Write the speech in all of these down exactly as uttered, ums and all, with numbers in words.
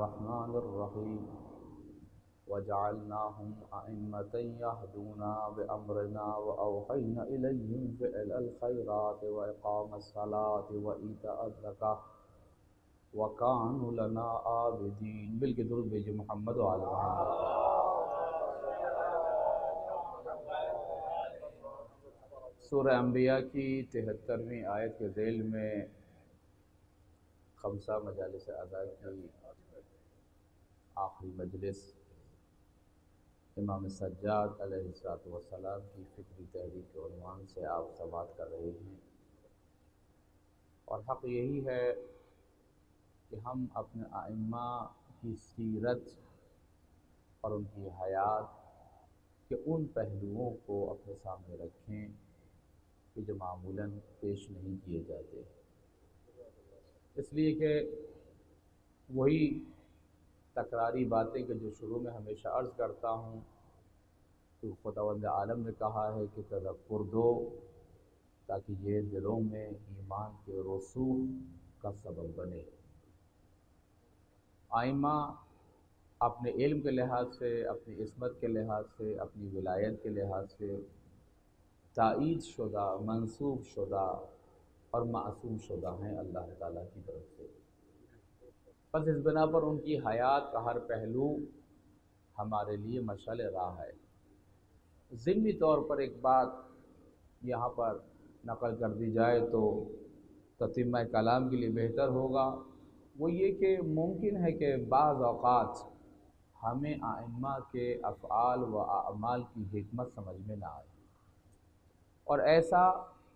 الرحمن الرحیم وجعلناهم أئمة يهدون بأمرنا وأوحينا إليهم فعل الخيرات وإقام الصلاة وإيتاء الزكاة وكانوا لنا عابدين. بل کے درود بھیجے محمد و آل محمد. سورہ انبیاء کی تہترویں آیت کے ذیل میں خمسہ مجالس ادا کی آخری مجلس امام سجاد علیہ السلام کی فکری تحریک کے عنوان سے آپ سماعت کر رہے ہیں، اور حق یہی ہے کہ ہم اپنے ائمہ کی سیرت اور ان کی حیات کے ان پہلوؤں کو اپنے سامنے رکھیں کہ جو معمولاً پیش نہیں کیے جاتے، اس لیے کہ وہی تکراری باتیں کہ جو شروع میں ہمیشہ عرض کرتا ہوں کہ خداوند عالم نے کہا ہے کہ تذکر دو تاکہ یہ دلوں میں ایمان کے رسوخ کا سبب بنے. ائمہ اپنے علم کے لحاظ سے، اپنی عصمت کے لحاظ سے، اپنی ولایت کے لحاظ سے تائید شدہ، منسوب شدہ اور معصوم شدہ ہیں اللہ تعالیٰ کی طرف سے. بس اس بنا پر ان کی حیات کا ہر پہلو ہمارے لیے مشعل راہ ہے. ضمنی طور پر ایک بات یہاں پر نقل کر دی جائے تو تتمہ کلام کے لیے بہتر ہوگا، وہ یہ کہ ممکن ہے کہ بعض اوقات ہمیں ائمہ کے افعال و اعمال کی حکمت سمجھ میں نہ آئے، اور ایسا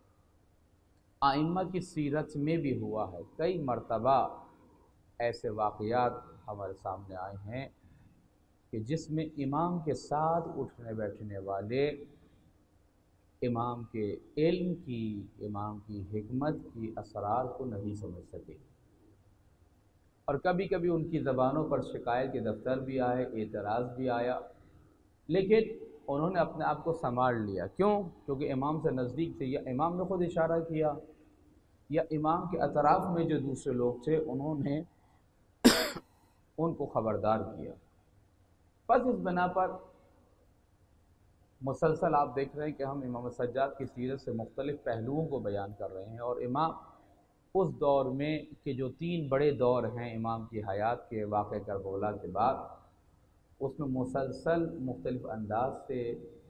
ائمہ کی سیرت میں بھی ہوا ہے. کئی مرتبہ ایسے واقعات ہمارے سامنے آئے ہیں کہ جس میں امام کے ساتھ اٹھنے بیٹھنے والے امام کے علم کی، امام کی حکمت کی اسرار کو نہیں سمجھ سکے، اور کبھی کبھی ان کی زبانوں پر شکایت کے دفتر بھی آئے، اعتراض بھی آیا، لیکن انہوں نے اپنے آپ کو سنبھال لیا. کیوں؟ کیونکہ امام سے نزدیک تھے، یا امام نے خود اشارہ کیا، یا امام کے اطراف میں جو دوسرے لوگ تھے انہوں نے ان کو خبردار کیا. بس اس بنا پر مسلسل آپ دیکھ رہے ہیں کہ ہم امام سجاد کی سیرت سے مختلف پہلوؤں کو بیان کر رہے ہیں، اور امام اس دور میں کہ جو تین بڑے دور ہیں امام کی حیات کے، واقعہ کربلا کے بعد، اس میں مسلسل مختلف انداز سے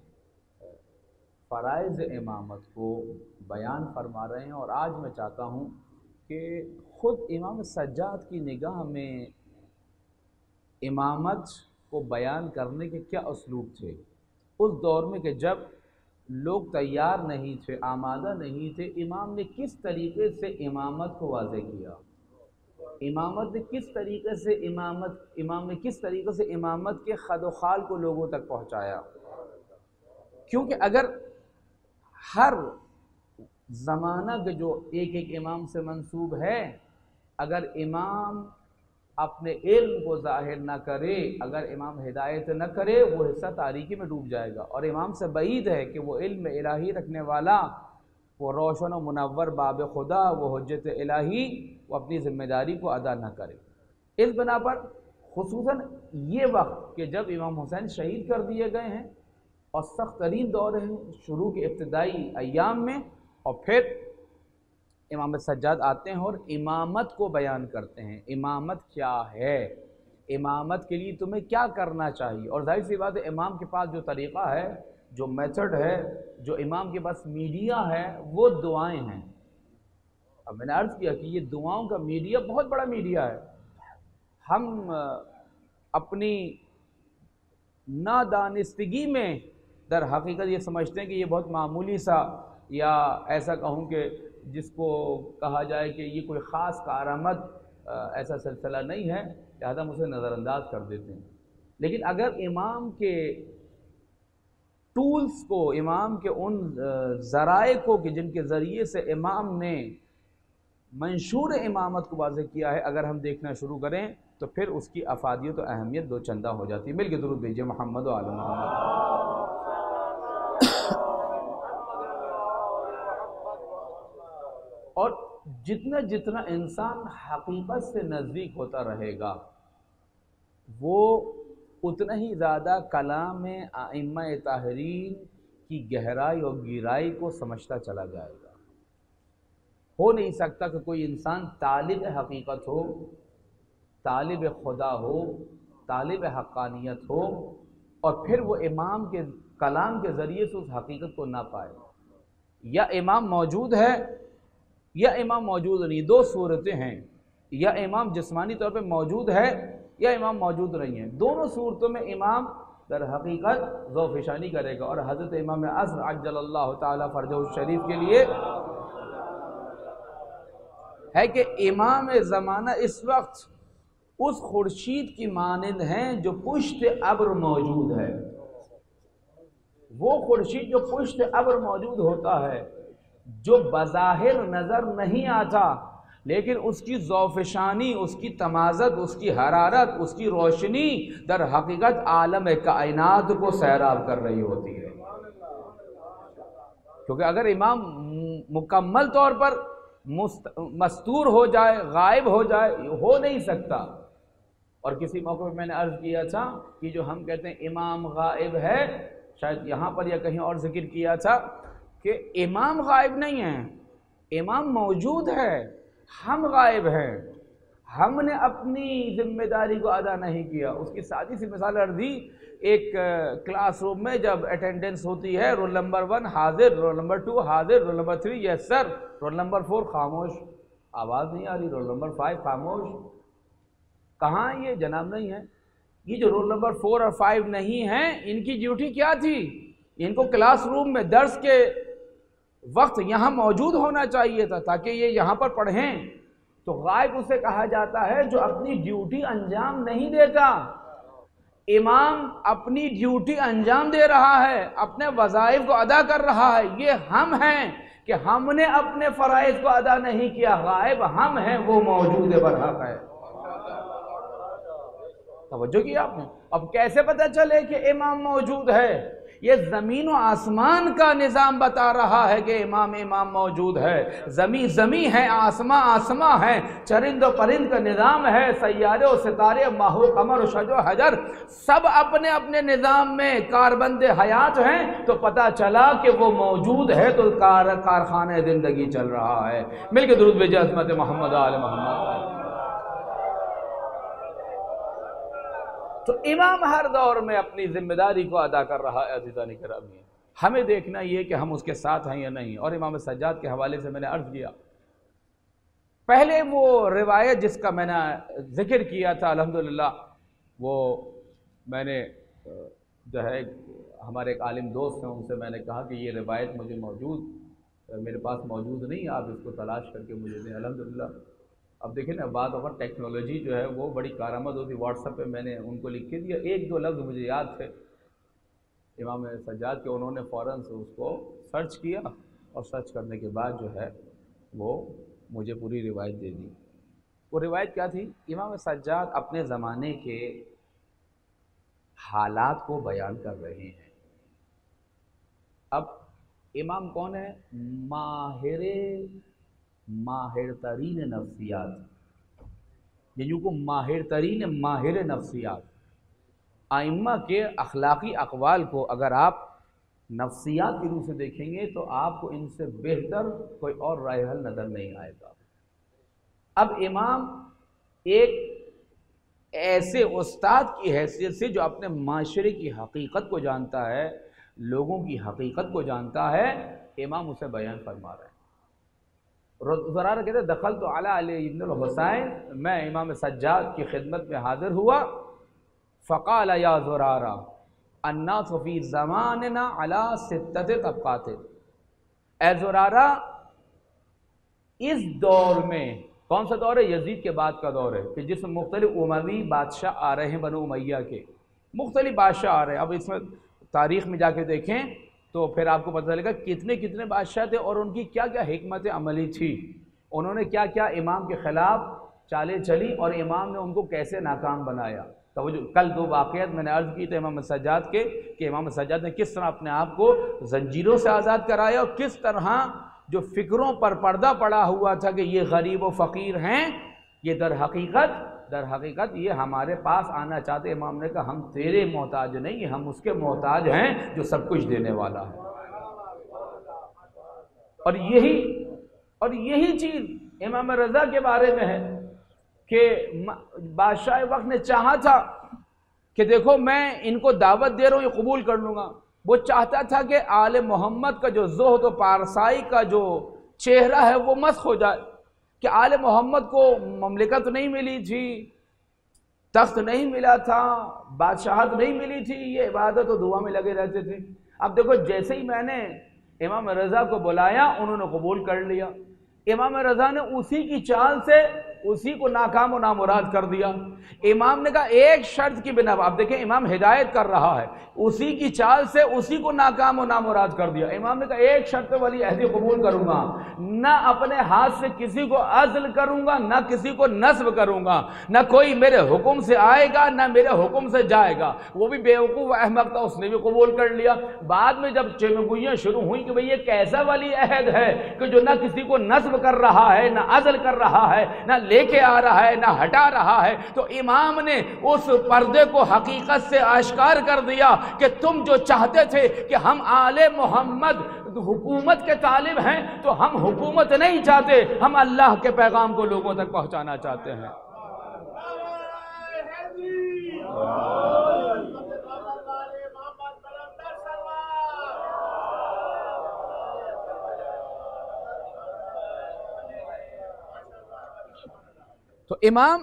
فرائض امامت کو بیان فرما رہے ہیں. اور آج میں چاہتا ہوں کہ خود امام سجاد کی نگاہ میں امامت کو بیان کرنے کے کیا اسلوب تھے اس دور میں کہ جب لوگ تیار نہیں تھے، آمادہ نہیں تھے. امام نے کس طریقے سے امامت کو واضح کیا، امامت نے کس طریقے سے امامت امام نے کس طریقے سے امامت کے خد و خال کو لوگوں تک پہنچایا. کیونکہ اگر ہر زمانہ کے جو ایک ایک امام سے منسوب ہے، اگر امام اپنے علم کو ظاہر نہ کرے، اگر امام ہدایت نہ کرے، وہ حصہ تاریکی میں ڈوب جائے گا. اور امام سے بعید ہے کہ وہ علم الہی رکھنے والا، وہ روشن و منور باب خدا، وہ حجت الہی، وہ اپنی ذمہ داری کو ادا نہ کرے. اس بنا پر خصوصاً یہ وقت کہ جب امام حسین شہید کر دیے گئے ہیں اور سخت ترین دور ہے شروع کے ابتدائی ایام میں، اور پھر امام سجاد آتے ہیں اور امامت کو بیان کرتے ہیں. امامت کیا ہے، امامت کے لیے تمہیں کیا کرنا چاہیے. اور ظاہر سی بات ہے امام کے پاس جو طریقہ ہے، جو میتھڈ ہے، جو امام کے پاس میڈیا ہے، وہ دعائیں ہیں. اب میں نے عرض کیا کہ یہ دعاؤں کا میڈیا بہت بڑا میڈیا ہے. ہم اپنی نادانستگی میں در حقیقت یہ سمجھتے ہیں کہ یہ بہت معمولی سا، یا ایسا کہوں کہ جس کو کہا جائے کہ یہ کوئی خاص کارآمد ایسا سلسلہ نہیں ہے، لہذا ہم اسے نظر انداز کر دیتے ہیں. لیکن اگر امام کے ٹولز کو، امام کے ان ذرائع کو کہ جن کے ذریعے سے امام نے منشور امامت کو واضح کیا ہے، اگر ہم دیکھنا شروع کریں تو پھر اس کی افادیت و اہمیت دو چندہ ہو جاتی ہے. مل کے درود بھیجیے محمد و آل محمد. اور جتنا جتنا انسان حقیقت سے نزدیک ہوتا رہے گا، وہ اتنا ہی زیادہ کلام ائمہ طاہرین کی گہرائی اور گہرائی کو سمجھتا چلا جائے گا۔ ہو نہیں سکتا کہ کوئی انسان طالب حقیقت ہو، طالب خدا ہو، طالب حقانیت ہو، اور پھر وہ امام کے کلام کے ذریعے سے اس حقیقت کو نہ پائے۔ یا امام موجود ہے یا امام موجود نہیں، دو صورتیں ہیں، یا امام جسمانی طور پہ موجود ہے یا امام موجود نہیں ہے۔ دونوں صورتوں میں امام در حقیقت ذوفشانی کرے گا، اور حضرت امام عصر عجل اللہ تعالی فرجہ الشریف کے لیے ہے کہ امام زمانہ اس وقت اس خورشید کی مانند ہیں جو پشت ابر موجود ہے۔ وہ خورشید جو پشت ابر موجود ہوتا ہے، جو بظاہر نظر نہیں آتا، لیکن اس کی ذوفشانی، اس کی تمازت، اس کی حرارت، اس کی روشنی در حقیقت عالم کائنات کو سیراب کر رہی ہوتی ہے۔ کیونکہ اگر امام مکمل طور پر مستور ہو جائے، غائب ہو جائے، ہو نہیں سکتا۔ اور کسی موقع پہ میں نے عرض کیا تھا کہ جو ہم کہتے ہیں امام غائب ہے، شاید یہاں پر یا کہیں اور ذکر کیا تھا کہ امام غائب نہیں ہے، امام موجود ہے، ہم غائب ہیں، ہم نے اپنی ذمہ داری کو ادا نہیں کیا۔ اس کی سادی سی مثال عرض دی، ایک کلاس روم میں جب اٹینڈنس ہوتی ہے، رول نمبر ون حاضر، رول نمبر ٹو حاضر، roll number three yes sir, roll number four خاموش، آواز نہیں آ رہی، رول نمبر فائیو خاموش، کہاں یہ جناب نہیں ہے؟ یہ جو رول نمبر فور اور فائیو نہیں ہیں، ان کی ڈیوٹی کیا تھی؟ ان کو کلاس روم میں درس کے وقت یہاں موجود ہونا چاہیے تھا تاکہ یہ یہاں پر پڑھیں۔ تو غائب اسے کہا جاتا ہے جو اپنی ڈیوٹی انجام نہیں دیتا۔ امام اپنی ڈیوٹی انجام دے رہا ہے، اپنے وظائف کو ادا کر رہا ہے۔ یہ ہم ہیں کہ ہم نے اپنے فرائض کو ادا نہیں کیا، غائب ہم ہیں، وہ موجود برحق ہے۔ توجہ کیا آپ نے؟ اب کیسے پتہ چلے کہ امام موجود ہے؟ یہ زمین و آسمان کا نظام بتا رہا ہے کہ امام امام موجود ہے۔ زمین زمین ہے، آسمان آسمان ہے، چرند و پرند کا نظام ہے، سیارے و ستارے، ماہ و قمر و شج و حجر سب اپنے اپنے نظام میں کاربند حیات ہیں۔ تو پتہ چلا کہ وہ موجود ہے تو کار کارخانہ زندگی چل رہا ہے۔ مل کے درود بھیجیں عظمت محمد آل محمد۔ تو امام ہر دور میں اپنی ذمہ داری کو ادا کر رہا ہے۔ عزیزان گرامی، ہمیں دیکھنا یہ کہ ہم اس کے ساتھ ہیں یا نہیں۔ اور امام سجاد کے حوالے سے میں نے عرض کیا، پہلے وہ روایت جس کا میں نے ذکر کیا تھا، الحمدللہ وہ میں نے جو ہے ہمارے ایک عالم دوست ہیں، ان سے میں نے کہا کہ یہ روایت مجھے موجود میرے پاس موجود نہیں، آپ اس کو تلاش کر کے مجھے دیں۔ الحمدللہ اب دیکھیں نا، بعد وقت ٹیکنالوجی جو ہے وہ بڑی کارآمد ہوتی۔ واٹس ایپ پہ میں نے ان کو لکھ کے دیا، ایک دو لفظ مجھے یاد تھے امام سجاد کے، انہوں نے فوراً سے اس کو سرچ کیا، اور سرچ کرنے کے بعد جو ہے وہ مجھے پوری روایت دے دی۔ وہ روایت کیا تھی؟ امام سجاد اپنے زمانے کے حالات کو بیان کر رہے ہیں۔ اب امام کون ہے؟ ماہر ماہر ترین نفسیات، یعنی کو ماہر ترین ماہر نفسیات۔ ائمہ کے اخلاقی اقوال کو اگر آپ نفسیات کی روح سے دیکھیں گے تو آپ کو ان سے بہتر کوئی اور رائے حل نظر نہیں آئے گا۔ اب امام ایک ایسے استاد کی حیثیت سے جو اپنے معاشرے کی حقیقت کو جانتا ہے، لوگوں کی حقیقت کو جانتا ہے، امام اسے بیان فرما رہے ہیں۔ زرارہ کہتے ہیں دخلت علی علی ابن الحسین، میں امام سجاد کی خدمت میں حاضر ہوا، فقال یا زرارہ الناس فی زماننا علی ستۃ طبقات، اے زرارہ اس دور میں، کون سا دور ہے؟ یزید کے بعد کا دور ہے، کہ جس میں مختلف اموی بادشاہ آ رہے ہیں، بنو امیہ کے مختلف بادشاہ آ رہے ہیں۔ اب اس میں تاریخ میں جا کے دیکھیں تو پھر آپ کو پتہ چلے گا کتنے کتنے بادشاہ تھے اور ان کی کیا کیا حکمت عملی تھی، انہوں نے کیا کیا امام کے خلاف چالیں چلی اور امام نے ان کو کیسے ناکام بنایا۔ تو جو کل دو واقعات میں نے عرض کی تھے امام سجاد کے، کہ امام سجاد نے کس طرح اپنے آپ کو زنجیروں سے آزاد کرایا، اور کس طرح جو فکروں پر پردہ پڑا ہوا تھا کہ یہ غریب و فقیر ہیں، یہ در حقیقت در حقیقت یہ ہمارے پاس آنا چاہتے. امام نے کہا ہم تیرے محتاج نہیں ہیں، ہم اس کے محتاج ہیں جو سب کچھ دینے والا ہے. اور یہی اور یہی چیز امام رضا کے بارے میں ہے کہ بادشاہ وقت نے چاہا تھا کہ دیکھو میں ان کو دعوت دے رہا ہوں، یہ قبول کر لوں گا. وہ چاہتا تھا کہ آل محمد کا جو زہد و پارسائی کا جو چہرہ ہے وہ مسخ ہو جائے، کہ آل محمد کو مملکت نہیں ملی تھی، تخت نہیں ملا تھا، بادشاہت نہیں ملی تھی، یہ عبادت و دعا میں لگے رہتے تھے. اب دیکھو جیسے ہی میں نے امام رضا کو بلایا انہوں نے قبول کر لیا. امام رضا نے اسی کی چال سے اسی کو ناکام و نامراد کر دیا. امام نے کہا ایک شرط کی بنا پر، اب دیکھیں امام ہدایت کر رہا ہے، اسی کی چال سے اسی کو ناکام و نامراد کر دیا. امام نے کہا ایک شرط ولی عہدی قبول کروں گا، نہ اپنے ہاتھ سے کسی کو عزل کروں گا، نہ کسی کو نصب کروں گا، نہ کوئی میرے حکم سے آئے گا نہ میرے حکم سے جائے گا. وہ بھی بیوقوف احمق تھا، اس نے بھی قبول کر لیا. بعد میں جب چمگوئیاں شروع ہوئیں کہ بھئی یہ کیسا ولی عہد ہے کہ جو نہ کسی کو نصب کر رہا ہے، نہ عزل کر رہا ہے، نہ لے کے آ رہا ہے، نہ ہٹا رہا ہے، تو امام نے اس پردے کو حقیقت سے آشکار کر دیا کہ تم جو چاہتے تھے کہ ہم آل محمد حکومت کے طالب ہیں، تو ہم حکومت نہیں چاہتے، ہم اللہ کے پیغام کو لوگوں تک پہنچانا چاہتے ہیں. تو امام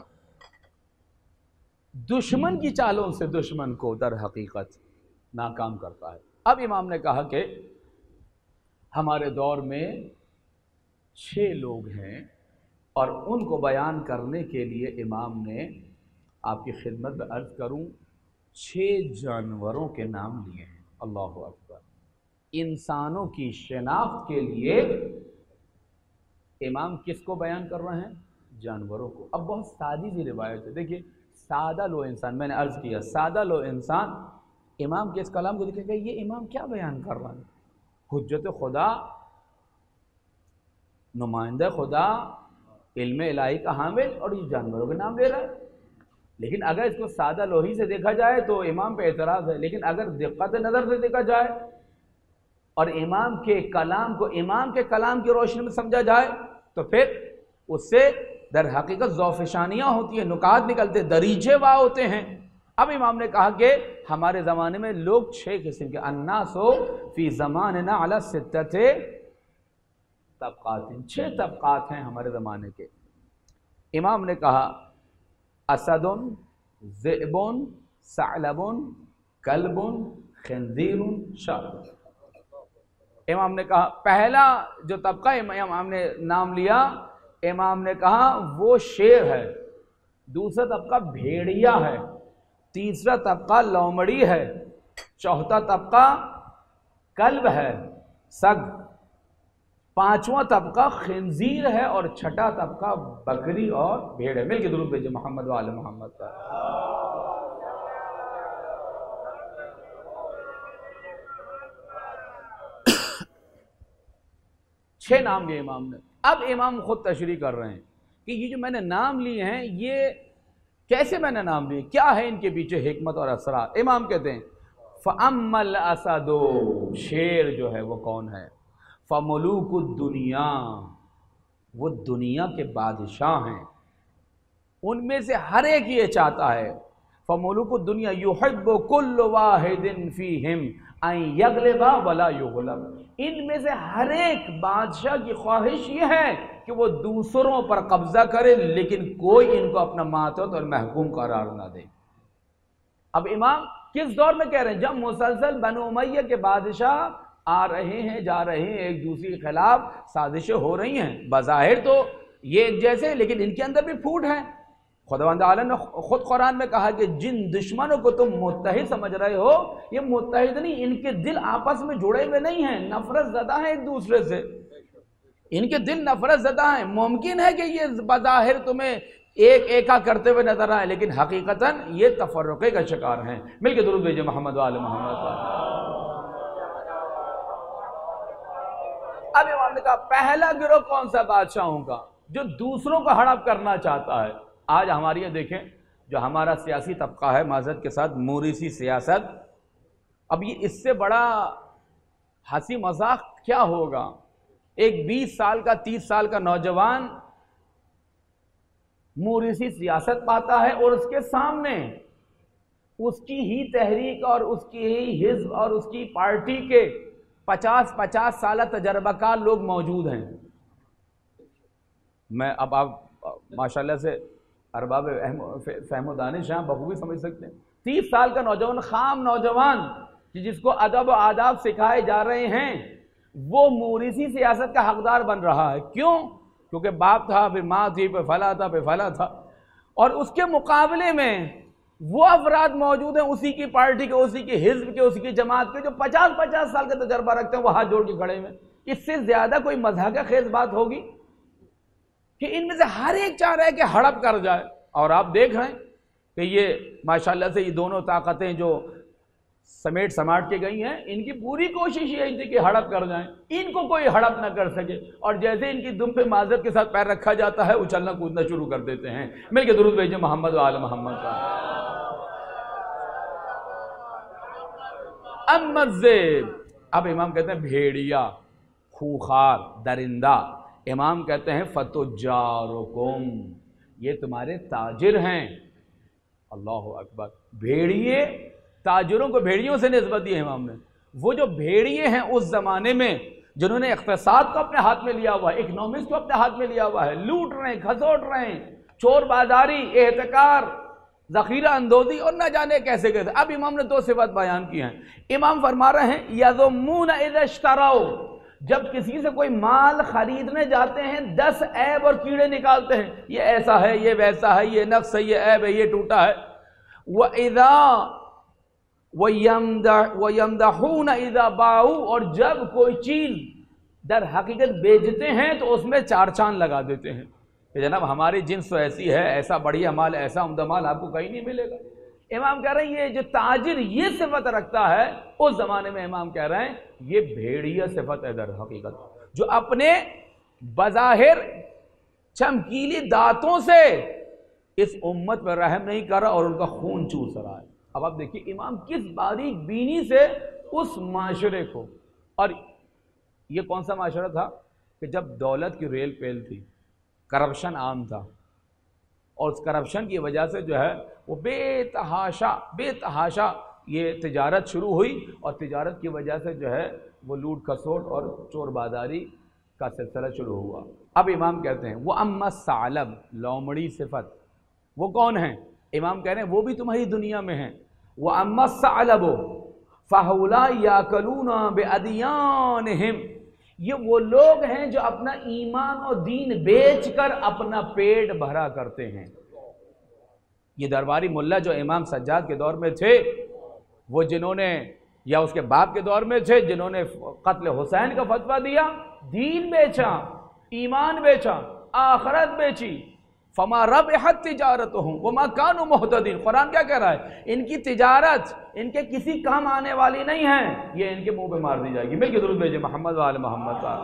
دشمن کی چالوں سے دشمن کو در حقیقت ناکام کرتا ہے. اب امام نے کہا کہ ہمارے دور میں چھ لوگ ہیں اور ان کو بیان کرنے کے لیے امام نے آپ کی خدمت میں عرض کروں چھ جانوروں کے نام لیے ہیں. اللہ اکبر. انسانوں کی شناخت کے لیے امام کس کو بیان کر رہے ہیں؟ جانوروں کو. اب بہت سادی سی روایت ہے، دیکھیے سادہ لو انسان، میں نے عرض کیا سادہ لو انسان امام کے اس کلام کو دیکھے گا یہ امام کیا بیان کر رہا ہے؟ حجت خدا، نمائندہ خدا، علم الہی کا حامل، اور یہ جانوروں کے نام لے رہا ہے. لیکن اگر اس کو سادہ لوہی سے دیکھا جائے تو امام پہ اعتراض ہے، لیکن اگر دقت نظر سے دیکھا جائے اور امام کے کلام کو امام کے کلام کی روشنی میں سمجھا جائے تو پھر اس سے در حقیقت ذوفشانیاں ہوتی ہیں، نکات نکلتے، دریجے وا ہوتے ہیں. اب امام نے کہا کہ ہمارے زمانے میں لوگ چھ قسم کے، الناس فی زماننا علی ستۃ طبقات، چھ طبقات ہیں ہمارے زمانے کے. امام نے کہا اسد، ذئب، ثعلب، کلب، خنزیر، شاہ. امام نے کہا پہلا جو طبقہ امام نے نام لیا، امام نے کہا وہ شیر ہے، دوسرا طبقہ بھیڑیا ہے، تیسرا طبقہ لومڑی ہے، چوتھا طبقہ کلب ہے، سگ، پانچواں طبقہ خنزیر ہے، اور چھٹا طبقہ بکری اور بھیڑ ہے. مل کے درود بھیجئے محمد و آل محمد کا. چھ نام لیے امام نے. اب امام خود تشریح کر رہے ہیں کہ یہ جو میں نے نام لیے ہیں یہ کیسے میں نے نام لیے، کیا ہے ان کے پیچھے حکمت اور اسرار. امام کہتے ہیں فَأَمَّا الْأَسَدُ، شیر جو ہے وہ کون ہے، فَمُلُوكُ الدُّنْيَا، وہ دنیا کے بادشاہ ہیں، ان میں سے ہر ایک یہ چاہتا ہے، فَمُلُوكُ الدُّنْيَا يُحِبُّ كُلُّ وَاحِدٍ فِيهِمْ أَن يَغْلِبَ وَلَا يُغْلَبْ. ان میں سے ہر ایک بادشاہ کی خواہش یہ ہے کہ وہ دوسروں پر قبضہ کرے لیکن کوئی ان کو اپنا ماتحت اور محکوم قرار نہ دے. اب امام کس دور میں کہہ رہے ہیں؟ جب مسلسل بنو امیہ کے بادشاہ آ رہے ہیں جا رہے ہیں، ایک دوسرے کے خلاف سازشیں ہو رہی ہیں، بظاہر تو یہ ایک جیسے لیکن ان کے اندر بھی پھوٹ ہے. خداوند عالم نے خود قرآن میں کہا کہ جن دشمنوں کو تم متحد سمجھ رہے ہو یہ متحد نہیں، ان کے دل آپس میں جڑے ہوئے نہیں ہیں، نفرت زدہ ہیں ایک دوسرے سے، ان کے دل نفرت زدہ ہیں. ممکن ہے کہ یہ بظاہر تمہیں ایک ایکا کرتے ہوئے نظر آئے لیکن حقیقتاً یہ تفرقے کا شکار ہیں. مل کے درود بھیجئے محمد و آل محمد. اب امام نے کہا پہلا گروہ کون سا؟ بادشاہوں کا، جو دوسروں کو ہڑپ کرنا چاہتا ہے. آج ہماری یہ دیکھیں جو ہمارا سیاسی طبقہ ہے معذرت کے ساتھ موریثی سیاست، اب یہ اس سے بڑا ہنسی مذاق کیا ہوگا؟ ایک بیس سال کا تیس سال کا نوجوان موریثی سیاست پاتا ہے اور اس کے سامنے اس کی ہی تحریک اور اس کی ہی حزب اور اس کی پارٹی کے پچاس پچاس سالہ تجربہ کار لوگ موجود ہیں۔ میں اب آپ ماشاءاللہ سے ارباب فہم و دانش ہیں، بخوبی سمجھ سکتے ہیں، تیس سال کا نوجوان، خام نوجوان جس کو ادب و آداب سکھائے جا رہے ہیں، وہ موریثی سیاست کا حقدار بن رہا ہے۔ کیوں؟ کیونکہ باپ تھا، پھر ماں تھی، پھر فلاں تھا، پھر فلاں تھا، اور اس کے مقابلے میں وہ افراد موجود ہیں اسی کی پارٹی کے، اسی کی حزب کے، اسی کی جماعت کے، جو پچاس پچاس سال کا تجربہ رکھتے ہیں، وہ ہاتھ جوڑ کے کھڑے ہوئے۔ اس سے زیادہ کوئی مضحکہ خیز بات ہوگی کہ ان میں سے ہر ایک چاہ رہا ہے کہ ہڑپ کر جائے، اور آپ دیکھ رہے ہیں کہ یہ ماشاءاللہ سے یہ دونوں طاقتیں جو سمیٹ سماٹ کے گئی ہیں، ان کی پوری کوشش یہی تھی کہ ہڑپ کر جائیں، ان کو کوئی ہڑپ نہ کر سکے، اور جیسے ان کی دم پہ معذرت کے ساتھ پیر رکھا جاتا ہے اچھلنا کودنا شروع کر دیتے ہیں۔ مل کے درود بھیجیں محمد و آل محمد کا۔ اما الذئب، اب امام کہتے ہیں بھیڑیا، خوخار، درندہ۔ امام کہتے ہیں فتجارکم، یہ تمہارے تاجر ہیں۔ اللہ اکبر، بھیڑیے تاجروں کو بھیڑیوں سے نسبت دی ہے امام نے۔ وہ جو بھیڑیے ہیں اس زمانے میں جنہوں نے اقتصاد کو اپنے ہاتھ میں لیا ہوا ہے، اکنامکس کو اپنے ہاتھ میں لیا ہوا ہے، لوٹ رہے ہیں، کھسوٹ رہے ہیں، چور بازاری، احتکار، ذخیرہ اندوزی، اور نہ جانے کیسے کیسے۔ اب امام نے دو صفات بیان کی ہیں۔ امام فرما رہے ہیں یذمون اذا اشتروا، جب کسی سے کوئی مال خریدنے جاتے ہیں دس عیب اور کیڑے نکالتے ہیں، یہ ایسا ہے، یہ ویسا ہے، یہ نقص ہے، یہ عیب ہے، یہ ٹوٹا ہے۔ وَإِذَا وَيَمْدَحُونَ إِذَا بَاعُوا، اور جب کوئی چیز در حقیقت بیچتے ہیں تو اس میں چار چاند لگا دیتے ہیں کہ جناب ہماری جنس تو ایسی ہے، ایسا بڑھیا مال، ایسا عمدہ مال آپ کو کہیں نہیں ملے گا۔ امام کہہ رہے ہیں یہ جو تاجر یہ صفت رکھتا ہے اس زمانے میں، امام کہہ رہے ہیں یہ بھیڑیا صفت ہے در حقیقت، جو اپنے بظاہر چمکیلی دانتوں سے اس امت پر رحم نہیں کر رہا اور ان کا خون چوس رہا ہے۔ اب آپ دیکھیے امام کس باریک بینی سے اس معاشرے کو، اور یہ کون سا معاشرہ تھا کہ جب دولت کی ریل پیل تھی، کرپشن عام تھا، اور اس کرپشن کی وجہ سے جو ہے وہ بے تحاشا بے تحاشا یہ تجارت شروع ہوئی، اور تجارت کی وجہ سے جو ہے وہ لوٹ کھسوٹ اور چور بازاری کا سلسلہ شروع ہوا۔ اب امام کہتے ہیں وہ اما الثعلب، لومڑی صفت، وہ کون ہیں؟ امام کہہ رہے ہیں وہ بھی تمہاری دنیا میں ہیں۔ وَأَمَّا الثَّعْلَبُ فَهَؤُلَاءِ يَأْكُلُونَ بِأَدْيَانِهِمْ، یہ وہ لوگ ہیں جو اپنا ایمان و دین بیچ کر اپنا پیٹ بھرا کرتے ہیں۔ یہ درباری ملا جو امام سجاد کے دور میں تھے، وہ جنہوں نے یا اس کے باپ کے دور میں تھے جنہوں نے قتل حسین کا فتویٰ دیا، دین بیچا، ایمان بیچا، آخرت بیچی، فما ربحت تجارتہم وما کانوا مہتدین۔ قرآن کیا کہہ رہا ہے؟ ان کی تجارت ان کے کسی کام آنے والی نہیں ہے، یہ ان کے منہ پہ مار دی جائے گی۔ مل کے درود بھیجیں محمد وآل محمد کا۔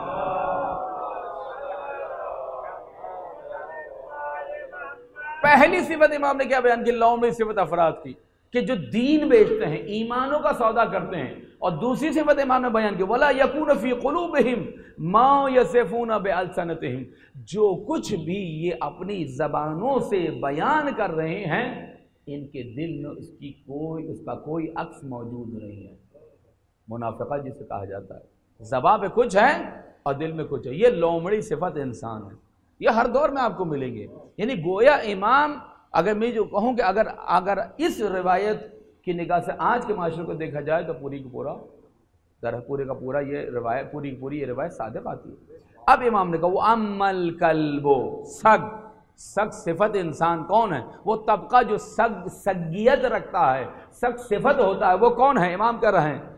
پہلی صفت امام نے کیا بیان کی؟ لومڑی صفت افراد کی کہ جو دین بیچتے ہیں، ایمانوں کا سودا کرتے ہیں، اور دوسری صفت امام نے بیان کی وَلَا يَكُونَ فِي قُلُوبِهِمْ مَا يَصِفُونَ بِأَلْسَنَتِهِمْ، جو کچھ بھی یہ اپنی زبانوں سے بیان کر رہے ہیں ان کے دل میں اس کی کوئی اس کا کوئی عکس موجود نہیں ہے۔ منافقہ جسے کہا جاتا ہے، زبان پہ کچھ ہے اور دل میں کچھ ہے، یہ لومڑی صفت انسان ہے، یہ ہر دور میں آپ کو ملیں گے۔ یعنی گویا امام، اگر میں جو کہوں کہ اگر اگر اس روایت کی نگاہ سے آج کے معاشرے کو دیکھا جائے تو پوری کا پورا در پورے کا پورا یہ روایت پوری پوری یہ روایت صادق آتی ہے۔ اب امام نے کہا وہ اما الکلب، سگ، سگ صفت انسان کون ہے؟ وہ طبقہ جو سگ سگیت رکھتا ہے، سگ صفت ہوتا ہے، وہ کون ہے؟ امام کہہ رہے ہیں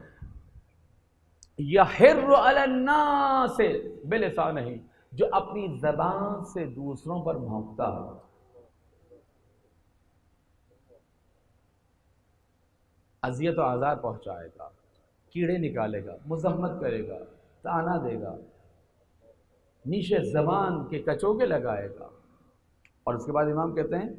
یحر علی الناس بلسانہ، جو اپنی زبان سے دوسروں پر بھونکتا ہے۔ اذیت و آزار پہنچائے گا، کیڑے نکالے گا، مذمت کرے گا، طعنہ دے گا، نیشِ زبان کے کچوگے لگائے گا، اور اس کے بعد امام کہتے ہیں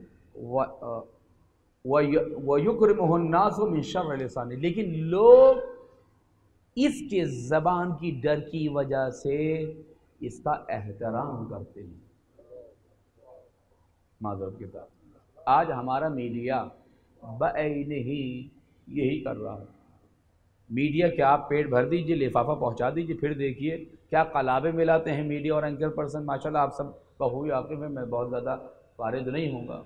وَيُكْرِمُهُ النَّاسُ مِنْ شَرِّ لِسَانِهِ، لیکن لوگ اس کے زبان کی ڈر کی وجہ سے اس کا احترام کرتے ہیں۔ معذرت کے ساتھ آج ہمارا میڈیا بعینہ ہی یہی کر رہا ہے۔ میڈیا کیا آپ پیٹ بھر دیجئے، لفافہ پہنچا دیجئے، پھر دیکھیے کیا قلابے ملاتے ہیں میڈیا اور اینکر پرسن۔ ماشاءاللہ آپ سب بخوبی واقف میں میں بہت زیادہ فارغ نہیں ہوں گا،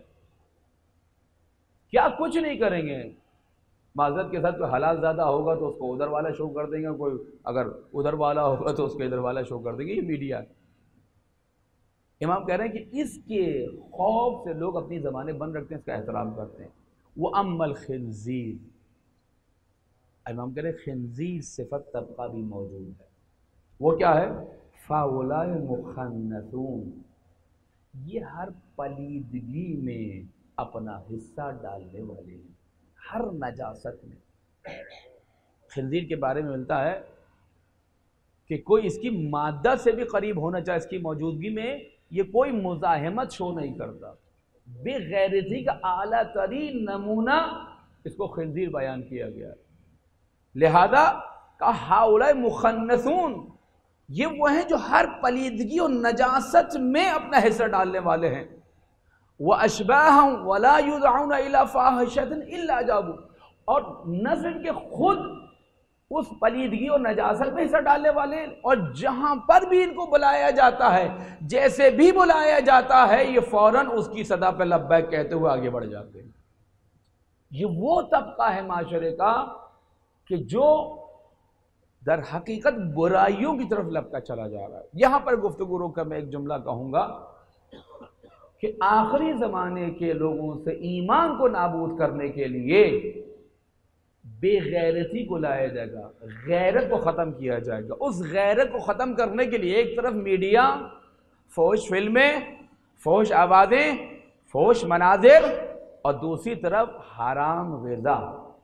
کیا کچھ نہیں کریں گے۔ معذرت کے ساتھ کوئی حلال زیادہ ہوگا تو اس کو ادھر والا شو کر دیں گے، کوئی اگر ادھر والا ہوگا تو اس کو ادھر والا شو کر دیں گے، یہ میڈیا ہے۔ امام کہہ رہے ہیں کہ اس کے خوف سے لوگ اپنی زبانیں بند رکھتے ہیں، اس کا احترام کرتے ہیں۔ وَأَمَّا الْخِنْزِيرُ، امام کہہ رہے ہیں خنزیر صفت طبقہ بھی موجود ہے، وہ کیا ہے؟ فَأُولَٰئِكَ مُخَنَّثُونَ، یہ ہر پلیدگی میں اپنا حصہ ڈالنے والے ہیں، ہر نجاست میں۔ خنزیر کے بارے میں ملتا ہے کہ کوئی اس کی مادہ سے بھی قریب ہونا چاہے، اس کی موجودگی میں یہ کوئی مزاحمت شو نہیں کرتا۔ بے غیرتی کا اعلیٰ ترین نمونہ اس کو خنزیر بیان کیا گیا ہے۔ لہذا کہ ہؤلاء مخنثون، یہ وہ ہیں جو ہر پلیدگی اور نجاست میں اپنا حصہ ڈالنے والے ہیں۔ وَأَشْبَاهًا وَلَا يُدْعُونَ إِلَىٰ فَاحِشَةٍ إِلَّا أَجَابُوا، اور نہ صرف کہ خود اس پلیدگی اور نجاست میں حصہ ڈالنے والے، اور جہاں پر بھی ان کو بلایا جاتا ہے، جیسے بھی بلایا جاتا ہے، یہ فوراً اس کی صدا پہ لبیک کہتے ہوئے آگے بڑھ جاتے ہیں۔ یہ وہ طبقہ ہے معاشرے کا کہ جو در حقیقت برائیوں کی طرف لپکا چلا جا رہا ہے۔ یہاں پر گفتگو روک کر میں ایک جملہ کہوں گا کہ آخری زمانے کے لوگوں سے ایمان کو نابود کرنے کے لیے بے غیرتی کو لایا جائے گا، غیرت کو ختم کیا جائے گا۔ اس غیرت کو ختم کرنے کے لیے ایک طرف میڈیا، فحش فلمیں، فحش آوازیں، فحش مناظر، اور دوسری طرف حرام غذا۔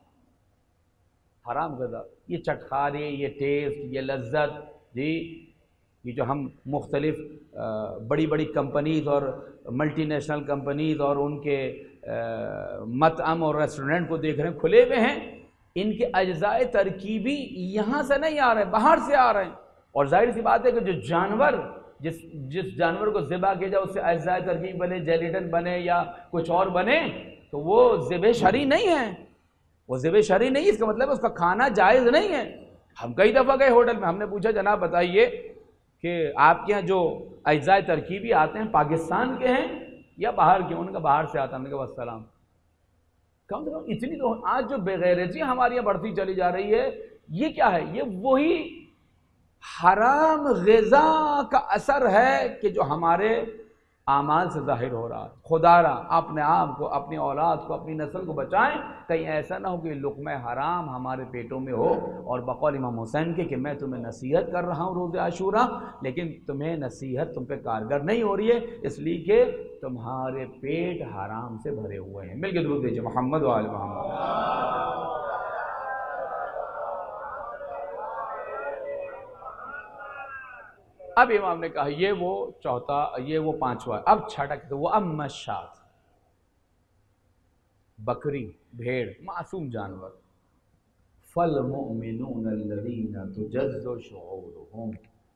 حرام غذا، یہ چٹخارے، یہ ٹیسٹ، یہ لذت، جی یہ جو ہم مختلف بڑی بڑی کمپنیز اور ملٹی نیشنل کمپنیز اور ان کے مطعم اور ریسٹورنٹ کو دیکھ رہے ہیں کھلے ہوئے ہیں، ان کے اجزاء ترکیبی یہاں سے نہیں آ رہے، باہر سے آ رہے ہیں۔ اور ظاہر سی بات ہے کہ جو جانور، جس جس جانور کو ذبح کیا جائے اس سے اجزاء ترکیب بنے، جیلیٹن بنے یا کچھ اور بنے، تو وہ ذبح شرعی نہیں ہے، وہ ذبح شرعی نہیں، اس کا مطلب اس کا کھانا جائز نہیں ہے۔ ہم کئی دفعہ گئے ہوٹل میں، ہم نے پوچھا جناب بتائیے کہ آپ کے یہاں جو اجزاء ترکیبی آتے ہیں پاکستان کے ہیں یا باہر کے؟ ان کا باہر سے آتا ہے۔ ہم نے کہا والسلام۔ کم سے کم اتنی تو آج جو بے غیرتی ہمارے یہاں بڑھتی چلی جا رہی ہے، یہ کیا ہے؟ یہ وہی حرام غذا کا اثر ہے کہ جو ہمارے اعمال سے ظاہر ہو رہا ہے۔ خدا را اپنے آپ کو، اپنی اولاد کو، اپنی نسل کو بچائیں، کہیں ایسا نہ ہو کہ لقمہ حرام ہمارے پیٹوں میں ہو۔ اور بقول امام حسین کے کہ میں تمہیں نصیحت کر رہا ہوں روز عاشورہ، لیکن تمہیں نصیحت تم پہ کارگر نہیں ہو رہی ہے، اس لیے کہ تمہارے پیٹ حرام سے بھرے ہوئے ہیں۔ مل کے درود دیجئے محمد و آل محمد۔ اب امام نے کہا یہ وہ چوتھا، یہ وہ پانچواں، اب چھٹا کہتے وہ اما الشاۃ، بکری، بھیڑ، معصوم جانور۔ فالمؤمنون الذین تجز شعورهم،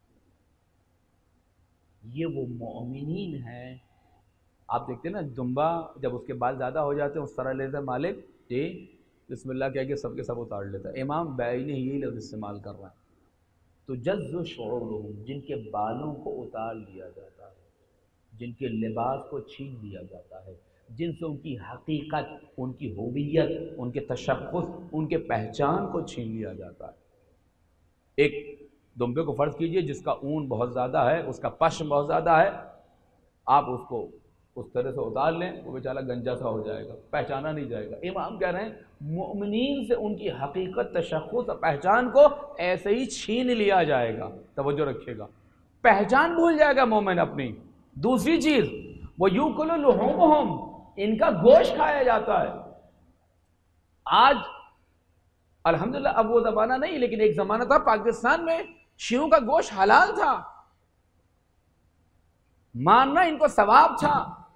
یہ وہ مومنین ہیں۔ آپ دیکھتے ہیں نا دمبا جب اس کے بال زیادہ ہو جاتے ہیں اس طرح لیتا ہے مالک، جی بسم اللہ کہہ کے سب کے سب اتار لیتا ہے۔ امام بعینہ یہی لفظ استعمال کر رہا ہے، تجز شعورهم، جن کے بالوں کو اتار لیا جاتا ہے، جن کے لباس کو چھین لیا جاتا ہے، جن سے ان کی حقیقت، ان کی ہویت، ان کے تشخص، ان کے پہچان کو چھین لیا جاتا ہے۔ ایک دمبے کو فرض کیجئے جس کا اون بہت زیادہ ہے، اس کا پشم بہت زیادہ ہے، آپ اس کو اس طرح سے اتار لیں وہ بیچارہ گنجا سا ہو جائے گا، پہچانا نہیں جائے گا۔ امام کہہ رہے ہیں مومنین سے ان کی حقیقت، تشخص اور پہچان کو ایسے ہی چھین لیا جائے گا۔ توجہ رکھیے گا، پہچان بھول جائے گا مومن اپنی۔ دوسری چیز وَيُؤْكَلُ لُحُومُهُمْ، ان کا گوشت کھایا جاتا ہے۔ آج الحمدللہ اب وہ زمانہ نہیں، لیکن ایک زمانہ تھا پاکستان میں شیروں کا گوشت حلال تھا، مارنا ان کو ثواب تھا،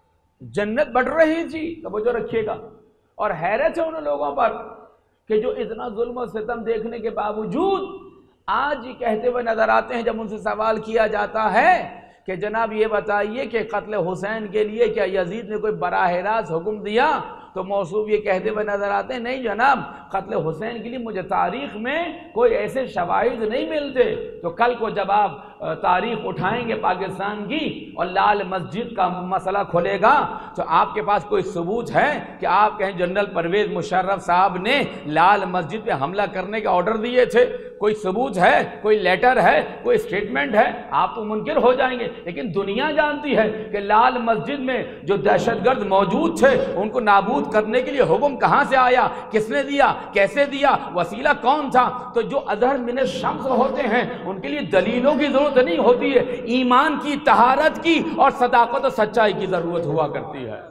جنت بڑھ رہی تھی، توجہ رکھیے گا، اور حیرت ہے ان لوگوں پر کہ جو اتنا ظلم و ستم دیکھنے کے باوجود آج یہ کہتے ہوئے نظر آتے ہیں جب ان سے سوال کیا جاتا ہے کہ جناب یہ بتائیے کہ قتل حسین کے لیے کیا یزید نے کوئی براہ راست حکم دیا؟ تو موصوف یہ کہتے ہوئے نظر آتے ہیں نہیں جناب، قتل حسین کے لیے مجھے تاریخ میں کوئی ایسے شواہد نہیں ملتے۔ تو کل کو جب آپ تاریخ اٹھائیں گے پاکستان کی اور لال مسجد کا مسئلہ کھلے گا تو آپ کے پاس کوئی ثبوت ہے کہ آپ کہیں جنرل پرویز مشرف صاحب نے لال مسجد پہ حملہ کرنے کے آرڈر دیے تھے؟ کوئی ثبوت ہے؟ کوئی لیٹر ہے؟ کوئی اسٹیٹمنٹ ہے؟ آپ تو منکر ہو جائیں گے، لیکن دنیا جانتی ہے کہ لال مسجد میں جو دہشت گرد موجود تھے ان کو نابود کرنے کے لیے حکم کہاں سے آیا، کس نے دیا، کیسے دیا، وسیلہ کون تھا؟ تو جو اظہر من الشمس ہوتے ہیں ان کے لیے دلیلوں کی ضرورت نہیں ہوتی ہے، ایمان کی، طہارت کی اور صداقت و سچائی کی ضرورت ہوا کرتی ہے۔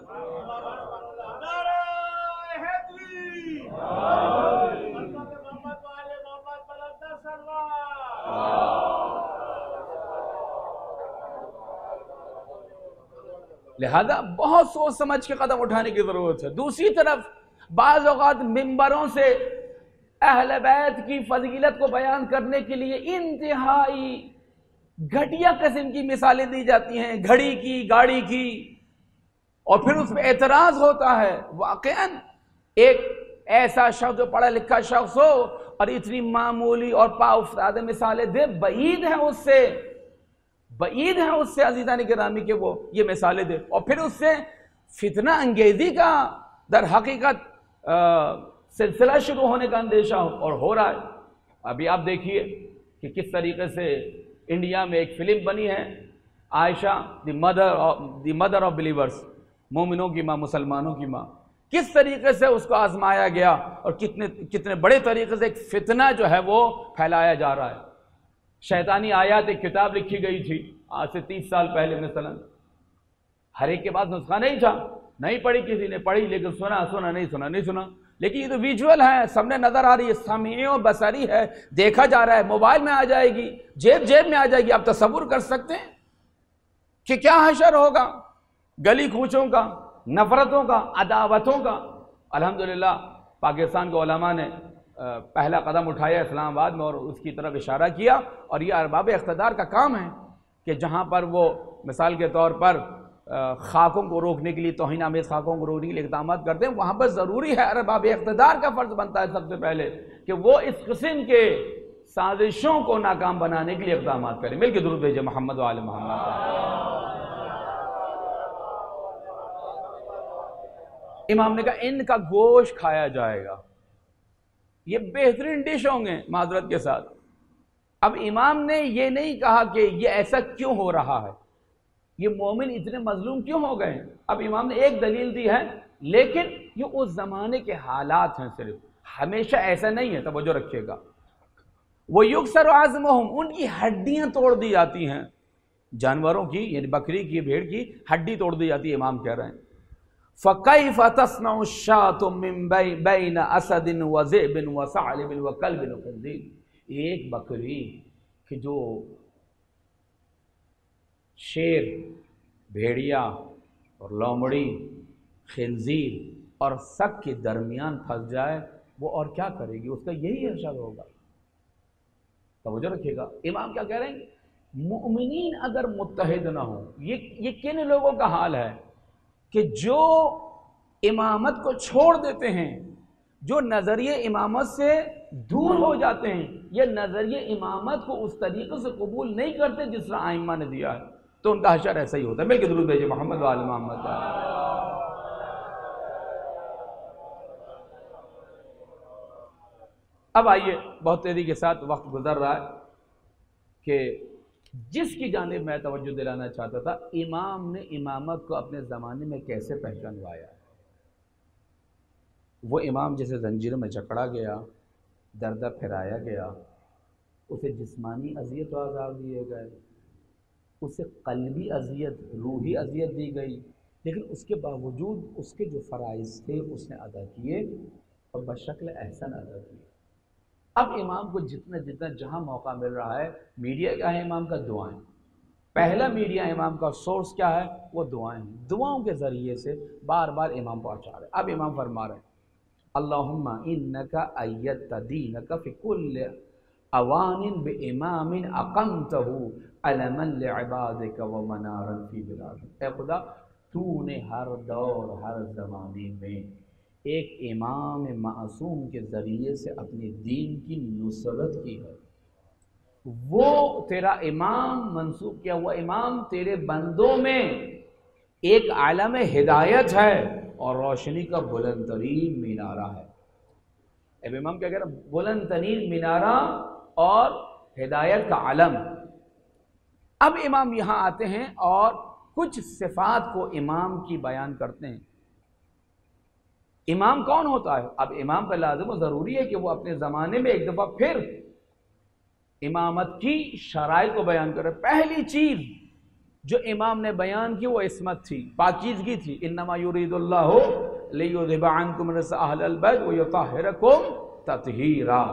لہذا بہت سوچ سمجھ کے قدم اٹھانے کی ضرورت ہے۔ دوسری طرف بعض اوقات ممبروں سے اہل بیت کی فضیلت کو بیان کرنے کے لیے انتہائی گھٹیا قسم کی مثالیں دی جاتی ہیں، گھڑی کی، گاڑی کی، اور پھر اس میں اعتراض ہوتا ہے۔ واقعاً ایک ایسا شخص جو پڑھا لکھا شخص ہو اور اتنی معمولی اور پا افتادہ مثالیں دے، بعید ہے اس سے بعید ہے اس سے عزیزان گرامی کہ وہ یہ مثالیں دے، اور پھر اس سے فتنہ انگیزی کا در حقیقت سلسلہ شروع ہونے کا اندیشہ ہو، اور ہو رہا ہے۔ ابھی آپ دیکھیے کہ کس طریقے سے انڈیا میں ایک فلم بنی ہے، Aisha the mother the mother of believers, مومنوں کی ماں، مسلمانوں کی ماں، کس طریقے سے اس کو آزمایا گیا اور کتنے کتنے بڑے طریقے سے ایک فتنہ جو ہے وہ پھیلایا جا رہا ہے۔ شیطانی آیات ایک کتاب لکھی گئی تھی آج سے تیس سال پہلے مثلا، ہر ایک کے پاس نسخہ نہیں تھا، نہیں پڑھی کسی نے، پڑھی لیکن سنا سنا نہیں سنا نہیں سنا، لیکن یہ تو ویژول ہے، سامنے نظر آ رہی ہے، سامعی و بصری ہے، دیکھا جا رہا ہے، موبائل میں آ جائے گی، جیب جیب میں آ جائے گی۔ آپ تصور کر سکتے ہیں کہ کیا حشر ہوگا گلی کوچوں کا، نفرتوں کا، عداوتوں کا۔ الحمدللہ پاکستان کے علماء نے پہلا قدم اٹھایا اسلام آباد میں اور اس کی طرف اشارہ کیا، اور یہ ارباب اقتدار کا کام ہے کہ جہاں پر وہ مثال کے طور پر خاکوں کو روکنے کے لیے، توہین آمیز خاکوں کو روکنے کے لیے اقدامات کرتے ہیں، وہاں پر ضروری ہے، ارباب اقتدار کا فرض بنتا ہے سب سے پہلے کہ وہ اس قسم کے سازشوں کو ناکام بنانے کے لیے اقدامات کریں۔ مل کے درود بھیجیں محمد و آل محمد۔ امام نے کہا ان کا گوشت کھایا جائے گا، یہ بہترین ڈش ہوں گے معذرت کے ساتھ۔ اب امام نے یہ نہیں کہا کہ یہ ایسا کیوں ہو رہا ہے، یہ مومن اتنے مظلوم کیوں ہو گئے ہیں، اب امام نے ایک دلیل دی ہے، لیکن یہ اس زمانے کے حالات ہیں، صرف ہمیشہ ایسا نہیں ہے، توجہ رکھیے گا۔ وہ یکسر عظمہم، ان کی ہڈیاں توڑ دی جاتی ہیں، جانوروں کی یعنی بکری کی، بھیڑ کی ہڈی توڑ دی جاتی ہے، امام کہہ رہے ہیں۔ فَكَيْفَ تَصْنَعُ الشَّاةُ مِن بَيْنَ أَسَدٍ وَذِئْبٍ وَثَعْلَبٍ وَكَلْبٍ وَخِنزِيرٍ، ایک بکری کہ جو شیر، بھیڑیا اور لومڑی، خنزیر اور سگ کے درمیان پھنس جائے، وہ اور کیا کرے گی، اس کا یہی حشر ہوگا۔ توجہ رکھیے گا، امام کیا کہہ رہے ہیں، مؤمنین اگر متحد نہ ہوں، یہ یہ کن لوگوں کا حال ہے کہ جو امامت کو چھوڑ دیتے ہیں، جو نظریہ امامت سے دور ہو جاتے ہیں، یہ نظریہ امامت کو اس طریقے سے قبول نہیں کرتے جس طرح ائمہ نے دیا ہے، تو ان کا حشر ایسا ہی ہوتا ہے۔ مل کے درود بھیجیں محمد و آل محمد۔ اب آئیے، بہت تیزی کے ساتھ وقت گزر رہا ہے، کہ جس کی جانب میں توجہ دلانا چاہتا تھا، امام نے امامت کو اپنے زمانے میں کیسے پہچانوایا ہے۔ وہ امام جسے زنجیر میں جکڑا گیا، دردہ پھرایا گیا، اسے جسمانی اذیت و عذاب دیے گئے، اسے قلبی اذیت، روحی اذیت دی گئی، لیکن اس کے باوجود اس کے جو فرائض تھے اس نے ادا کیے اور بشکل احسن ادا کیے۔ اب امام کو جتنا جتنا جہاں موقع مل رہا ہے، میڈیا کا ہے امام کا دعائیں، پہلا میڈیا امام کا سورس کیا ہے؟ وہ دعائیں ہیں، دعاؤں کے ذریعے سے بار بار امام پہنچا رہے ہیں۔ اب امام فرما رہے ہیں اللہم انکا ایدت دینک فی کل اوان بامام اقمتہ علما لعبادک ومنارا فی بلادک۔ اے خدا تو نے ہر دور ہر زمانے میں ایک امام معصوم کے ذریعے سے اپنے دین کی نصرت کی ہے، وہ تیرا امام منصوب کیا ہوا امام تیرے بندوں میں ایک عالم ہدایت ہے اور روشنی کا بلند ترین مینارہ ہے۔ اب امام کیا کہہ رہا ہے؟ بلند ترین مینارہ اور ہدایت کا علم۔ اب امام یہاں آتے ہیں اور کچھ صفات کو امام کی بیان کرتے ہیں۔ امام کون ہوتا ہے؟ اب امام کا لازم و ضروری ہے کہ وہ اپنے زمانے میں ایک دفعہ پھر امامت کی شرائط کو بیان کرے۔ پہلی چیز جو امام نے بیان کی وہ عصمت تھی، پاکیزگی تھی۔ انما یرید اللہ لیذھب عنکم الرجس اہل البیت ویطہرکم تطہیرا۔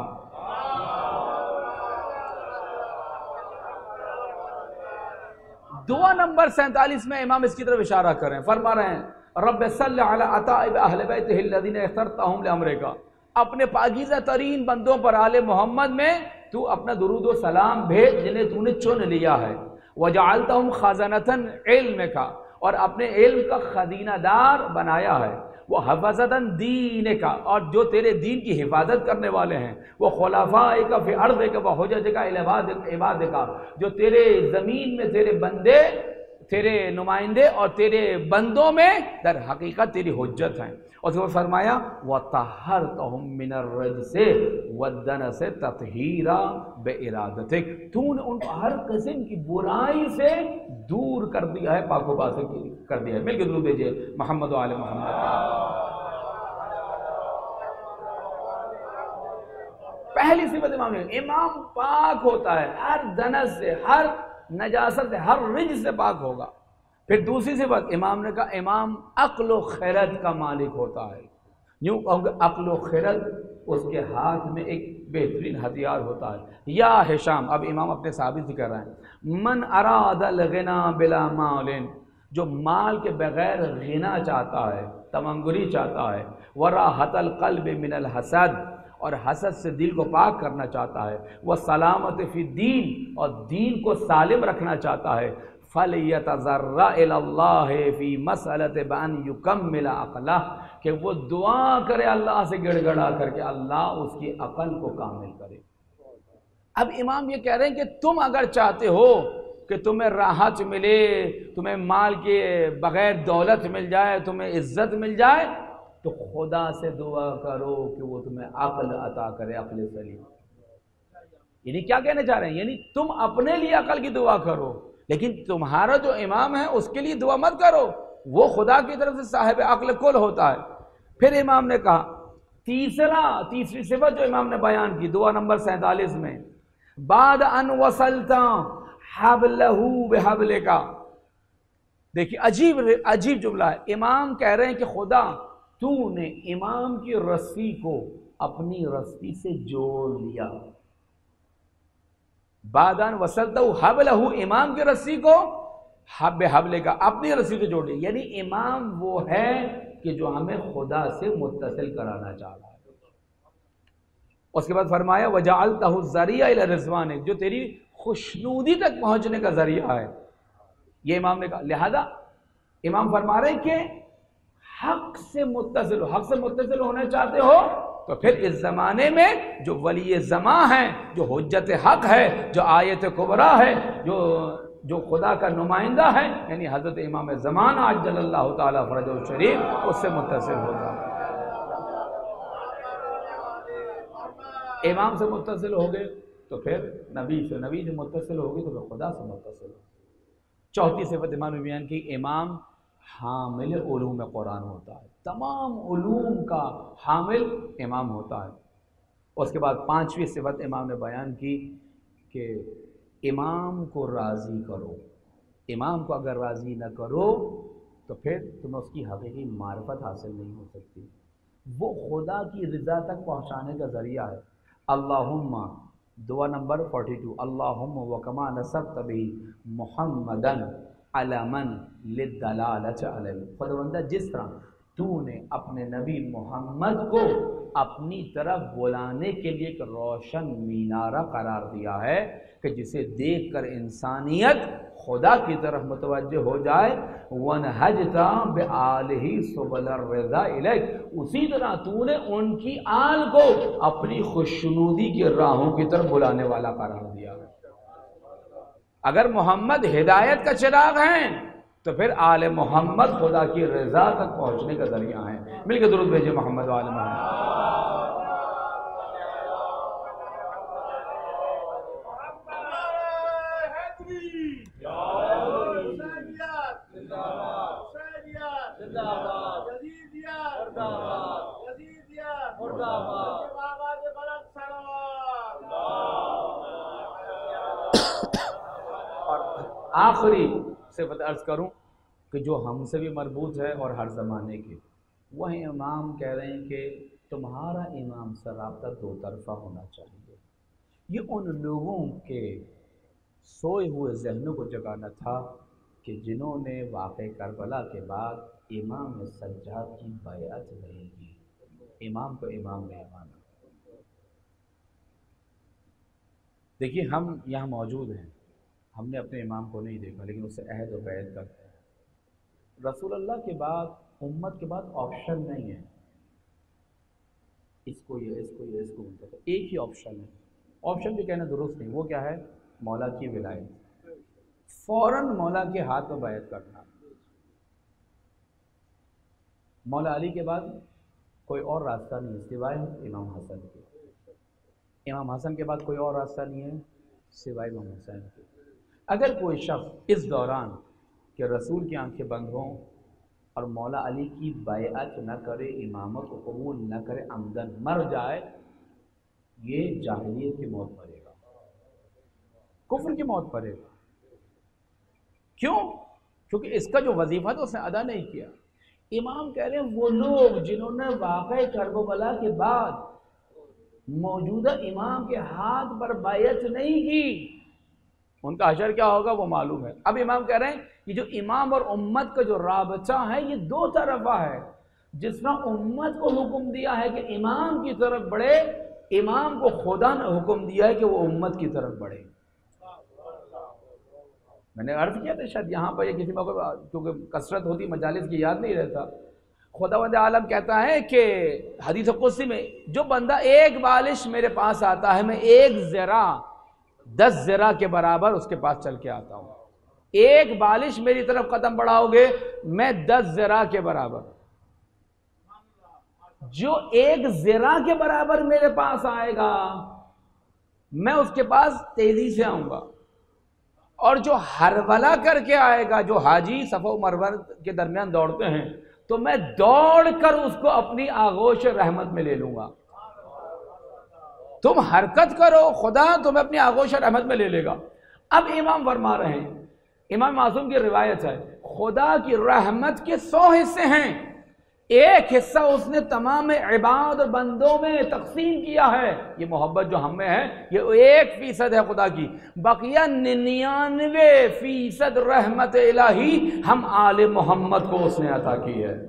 دعا نمبر سینتالیس میں امام اس کی طرف اشارہ کر رہے ہیں، فرما رہے ہیں رب صلی علی عتائب اہل بیتہ الذین اخترتہم لامرک۔ اپنے پاکیزہ ترین بندوں پر آل محمد میں تو اپنا درود و سلام بھیج جنہیں تو نے چن لیا ہے۔ وجعلتہم خزنۃ علمک، اور اپنے علم کا خزینہ دار بنایا ہے۔ وہ حفظۃ دینک، اور جو تیرے دین کی حفاظت کرنے والے ہیں۔ وہ خلفائک فی ارضک وحججک الی عبادک، جو تیرے زمین میں تیرے بندے تیرے نمائندے اور تیرے بندوں میں در حقیقت تیری حجت ہیں۔ اور اس کو فرمایا وَطَهَّرْتَهُم مِّنَ الرَّجْسِ وَالدَّنَسِ تَطْهِيرًا بِإِرَادَتِكَ، تو نے ان کو ہر قسم کی برائی سے دور کر دیا ہے، پاک و پاک کر دیا ہے۔ مل کے درود بھیجئے محمد و آل محمد۔ پہلی صفت امام نے، امام پاک ہوتا ہے ہر دنس سے، ہر نجاست سے، ہر رجس سے پاک ہوگا۔ پھر دوسری صفت امام نے کہا امام عقل و خیرت کا مالک ہوتا ہے۔ یوں کہوں کہ عقل و خیرت اس کے ہاتھ میں ایک بہترین ہتھیار ہوتا ہے۔ یا ہشام، اب امام اپنے صحابی سے کہہ رہے ہیں من اراد الغنا بلا مال، جو مال کے بغیر غنا چاہتا ہے، تمنگری چاہتا ہے، وراحت القلب من الحسد، اور حسد سے دل کو پاک کرنا چاہتا ہے، وہ سلامت فی دین، اور دین کو سالم رکھنا چاہتا ہے، فَلْيَتَضَرَّعْ إِلَى اللَّهِ فِي مَسْأَلَةِ بَأَنْ يُكَمِّلَ عَقْلَهُ، کہ وہ دعا کرے اللہ سے گڑ گڑا کر کے اللہ اس کی عقل کو کامل کرے۔ اب امام یہ کہہ رہے ہیں کہ تم اگر چاہتے ہو کہ تمہیں راحت ملے، تمہیں مال کے بغیر دولت مل جائے، تمہیں عزت مل جائے، تو خدا سے دعا کرو کہ وہ تمہیں عقل عطا کرے، عقل سلیم۔ یعنی کیا کہنا چاہ رہے ہیں؟ یعنی تم اپنے لیے عقل کی دعا کرو، لیکن تمہارا جو امام ہے اس کے لیے دعا مت کرو، وہ خدا کی طرف سے صاحب عقل کل ہوتا ہے۔ پھر امام نے کہا تیسرا تیسری صفت جو امام نے بیان کی دعا نمبر سینتالیس میں، بعد ان وصلتا حبلہ بحبلک۔ دیکھیے عجیب عجیب جملہ ہے، امام کہہ رہے ہیں کہ خدا تو نے امام کی رسی کو اپنی رسی سے جوڑ لیا۔ بعدان وصلتہ حبلہ، امام کی رسی کو حب حبلے کا اپنی رسی سے جوڑ لیا، یعنی امام وہ ہے کہ جو ہمیں خدا سے متصل کرانا چاہ رہا ہے۔ اس کے بعد فرمایا وجعلتہ الذریعہ الی رضوانک، جو تیری خوشنودی تک پہنچنے کا ذریعہ ہے، یہ امام نے کہا۔ لہذا امام فرما رہے ہیں کہ حق سے متصل ہو، حق سے متصل ہونا چاہتے ہو تو پھر اس زمانے میں جو ولی زماں ہے، جو حجت حق ہے، جو آیت کبریٰ ہے، جو جو خدا کا نمائندہ ہے، یعنی حضرت امام زمان عجل اللہ تعالیٰ فرجہ الشریف، اس سے متصل ہوگا۔ امام سے متصل ہو گئے تو پھر نبی سے، نبی سے متصل ہوگی تو پھر خدا سے متصل ہوگی۔ چوتھی صفت امام نے بیان کی امام حامل علوم قرآن ہوتا ہے، تمام علوم کا حامل امام ہوتا ہے۔ اس کے بعد پانچویں صفت امام نے بیان کی کہ امام کو راضی کرو، امام کو اگر راضی نہ کرو تو پھر تمہیں اس کی حقیقی معرفت حاصل نہیں ہو سکتی، وہ خدا کی رضا تک پہنچانے کا ذریعہ ہے۔ اللہم دعا نمبر بائیس، اللہم وکما نصبت بھی محمدن علمن للدلالۃ علیہ، خداوندہ جس طرح تو نے اپنے نبی محمد کو اپنی طرف بلانے کے لیے ایک روشن مینارہ قرار دیا ہے کہ جسے دیکھ کر انسانیت خدا کی طرف متوجہ ہو جائے، وَنْحَجْتَا بِآلِهِ سُبُلَ الرِّضَا إِلَيْكَ، اسی طرح تو نے ان کی آل کو اپنی خوشنودی کی راہوں کی طرف بلانے والا قرار دیا ہے۔ اگر محمد ہدایت کا چراغ ہیں تو پھر آل محمد خدا کی رضا تک پہنچنے کا ذریعہ ہیں۔ مل کے درود بھیجے محمد و آل محمد۔ اور آخری صفت عرض کروں کہ جو ہم سے بھی مربوط ہے اور ہر زمانے کے، وہ امام کہہ رہے ہیں کہ تمہارا امام سے رابطہ دو طرفہ ہونا چاہیے۔ یہ ان لوگوں کے سوئے ہوئے ذہنوں کو جگانا تھا کہ جنہوں نے واقع کربلا کے بعد امام سجاد کی بیعت نہیں کی، امام کو امام نہیں مانا۔ دیکھیے ہم یہاں موجود ہیں، ہم نے اپنے امام کو نہیں دیکھا لیکن اس سے عہد و بیعت کرتے ہیں۔ رسول اللہ کے بعد، امت کے بعد آپشن نہیں ہے، اس کو یہ اس کو یہ اس کو منتخب، ایک ہی آپشن ہے۔ آپشن جو کہنا درست نہیں، وہ کیا ہے؟ مولا کی ولایت، فوراً مولا کے ہاتھ میں بیعت کرنا۔ مولا علی کے بعد کوئی اور راستہ نہیں سوائے امام حسن کے، امام حسن کے بعد کوئی اور راستہ نہیں ہے سوائے امام حسین کے۔ اگر کوئی شخص اس دوران کہ رسول کی آنکھیں بند ہوں اور مولا علی کی بیعت نہ کرے، امامت کو قبول نہ کرے، عمدن مر جائے، یہ جاہلیت کی موت مرے گا، کفر کی موت مرے گا۔ کیوں؟ کیونکہ اس کا جو وظیفہ تھا اس نے ادا نہیں کیا۔ امام کہہ رہے ہیں وہ لوگ جنہوں نے واقع کربلا کے بعد موجودہ امام کے ہاتھ پر بیعت نہیں کی، ان کا حشر کیا ہوگا وہ معلوم ہے۔ اب امام کہہ رہے ہیں کہ جو امام اور امت کا جو رابطہ ہے یہ دو طرفہ ہے۔ جس طرح امت کو حکم دیا ہے کہ امام کی طرف بڑھے، امام کو خدا نے حکم دیا ہے کہ وہ امت کی طرف بڑھے۔ میں نے عرض کیا تھا شاید یہاں پر، یہ کسی موقع کیونکہ کثرت ہوتی مجالس کی یاد نہیں رہتا، خداوند عالم کہتا ہے کہ حدیث قدسی میں جو بندہ ایک بالش میرے پاس آتا ہے، میں ایک ذرا دس ذرا کے برابر اس کے پاس چل کے آتا ہوں۔ ایک بالش میری طرف قدم بڑھاؤ گے میں دس ذرا کے برابر، جو ایک ذرا کے برابر میرے پاس آئے گا میں اس کے پاس تیزی سے آؤں گا، اور جو ہرولہ کر کے آئے گا، جو حاجی صفا و مروہ کے درمیان دوڑتے ہیں، تو میں دوڑ کر اس کو اپنی آغوش رحمت میں لے لوں گا۔ تم حرکت کرو، خدا تمہیں اپنی آغوش رحمت میں لے لے گا۔ اب امام فرما رہے ہیں، امام معصوم کی روایت ہے، خدا کی رحمت کے سو حصے ہیں، ایک حصہ اس نے تمام عباد بندوں میں تقسیم کیا ہے، یہ محبت جو ہم میں ہے یہ ایک فیصد ہے خدا کی، بقیہ ننیانوے فیصد رحمت الہی ہم آل محمد کو اس نے عطا کی ہے۔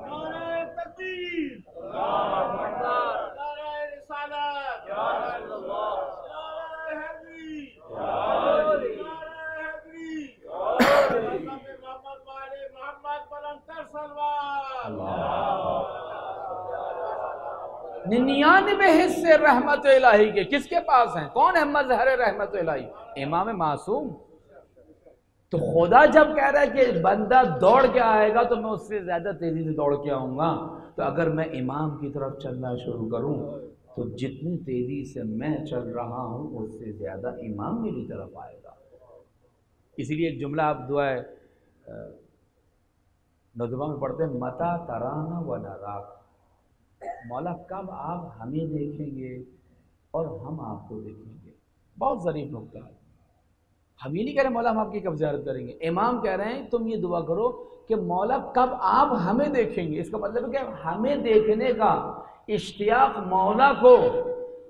ننیانوے حصے رحمت الہی کے کس کے پاس ہیں؟ کون ہے مظہر رحمت الہی؟ امام معصوم۔ تو خدا جب کہہ رہا ہے کہ بندہ دوڑ کے آئے گا تو میں اس سے زیادہ تیزی سے دوڑ کے آؤں گا، تو اگر میں امام کی طرف چلنا شروع کروں تو جتنی تیزی سے میں چل رہا ہوں اس سے زیادہ امام میری طرف آئے گا۔ اسی لیے ایک جملہ آپ دعائے نظمہ میں پڑھتے ہیں، متا ترانا و نراک، مولا کب آپ ہمیں دیکھیں گے اور ہم آپ کو دیکھیں گے۔ بہت ظریف نکتہ ہے، ہم یہ نہیں کہہ رہے مولا ہم آپ کی کب زیارت کریں گے، امام کہہ رہے ہیں تم یہ دعا کرو کہ مولا کب آپ ہمیں دیکھیں گے۔ اس کا مطلب ہے کہ ہمیں دیکھنے کا اشتیاق مولا کو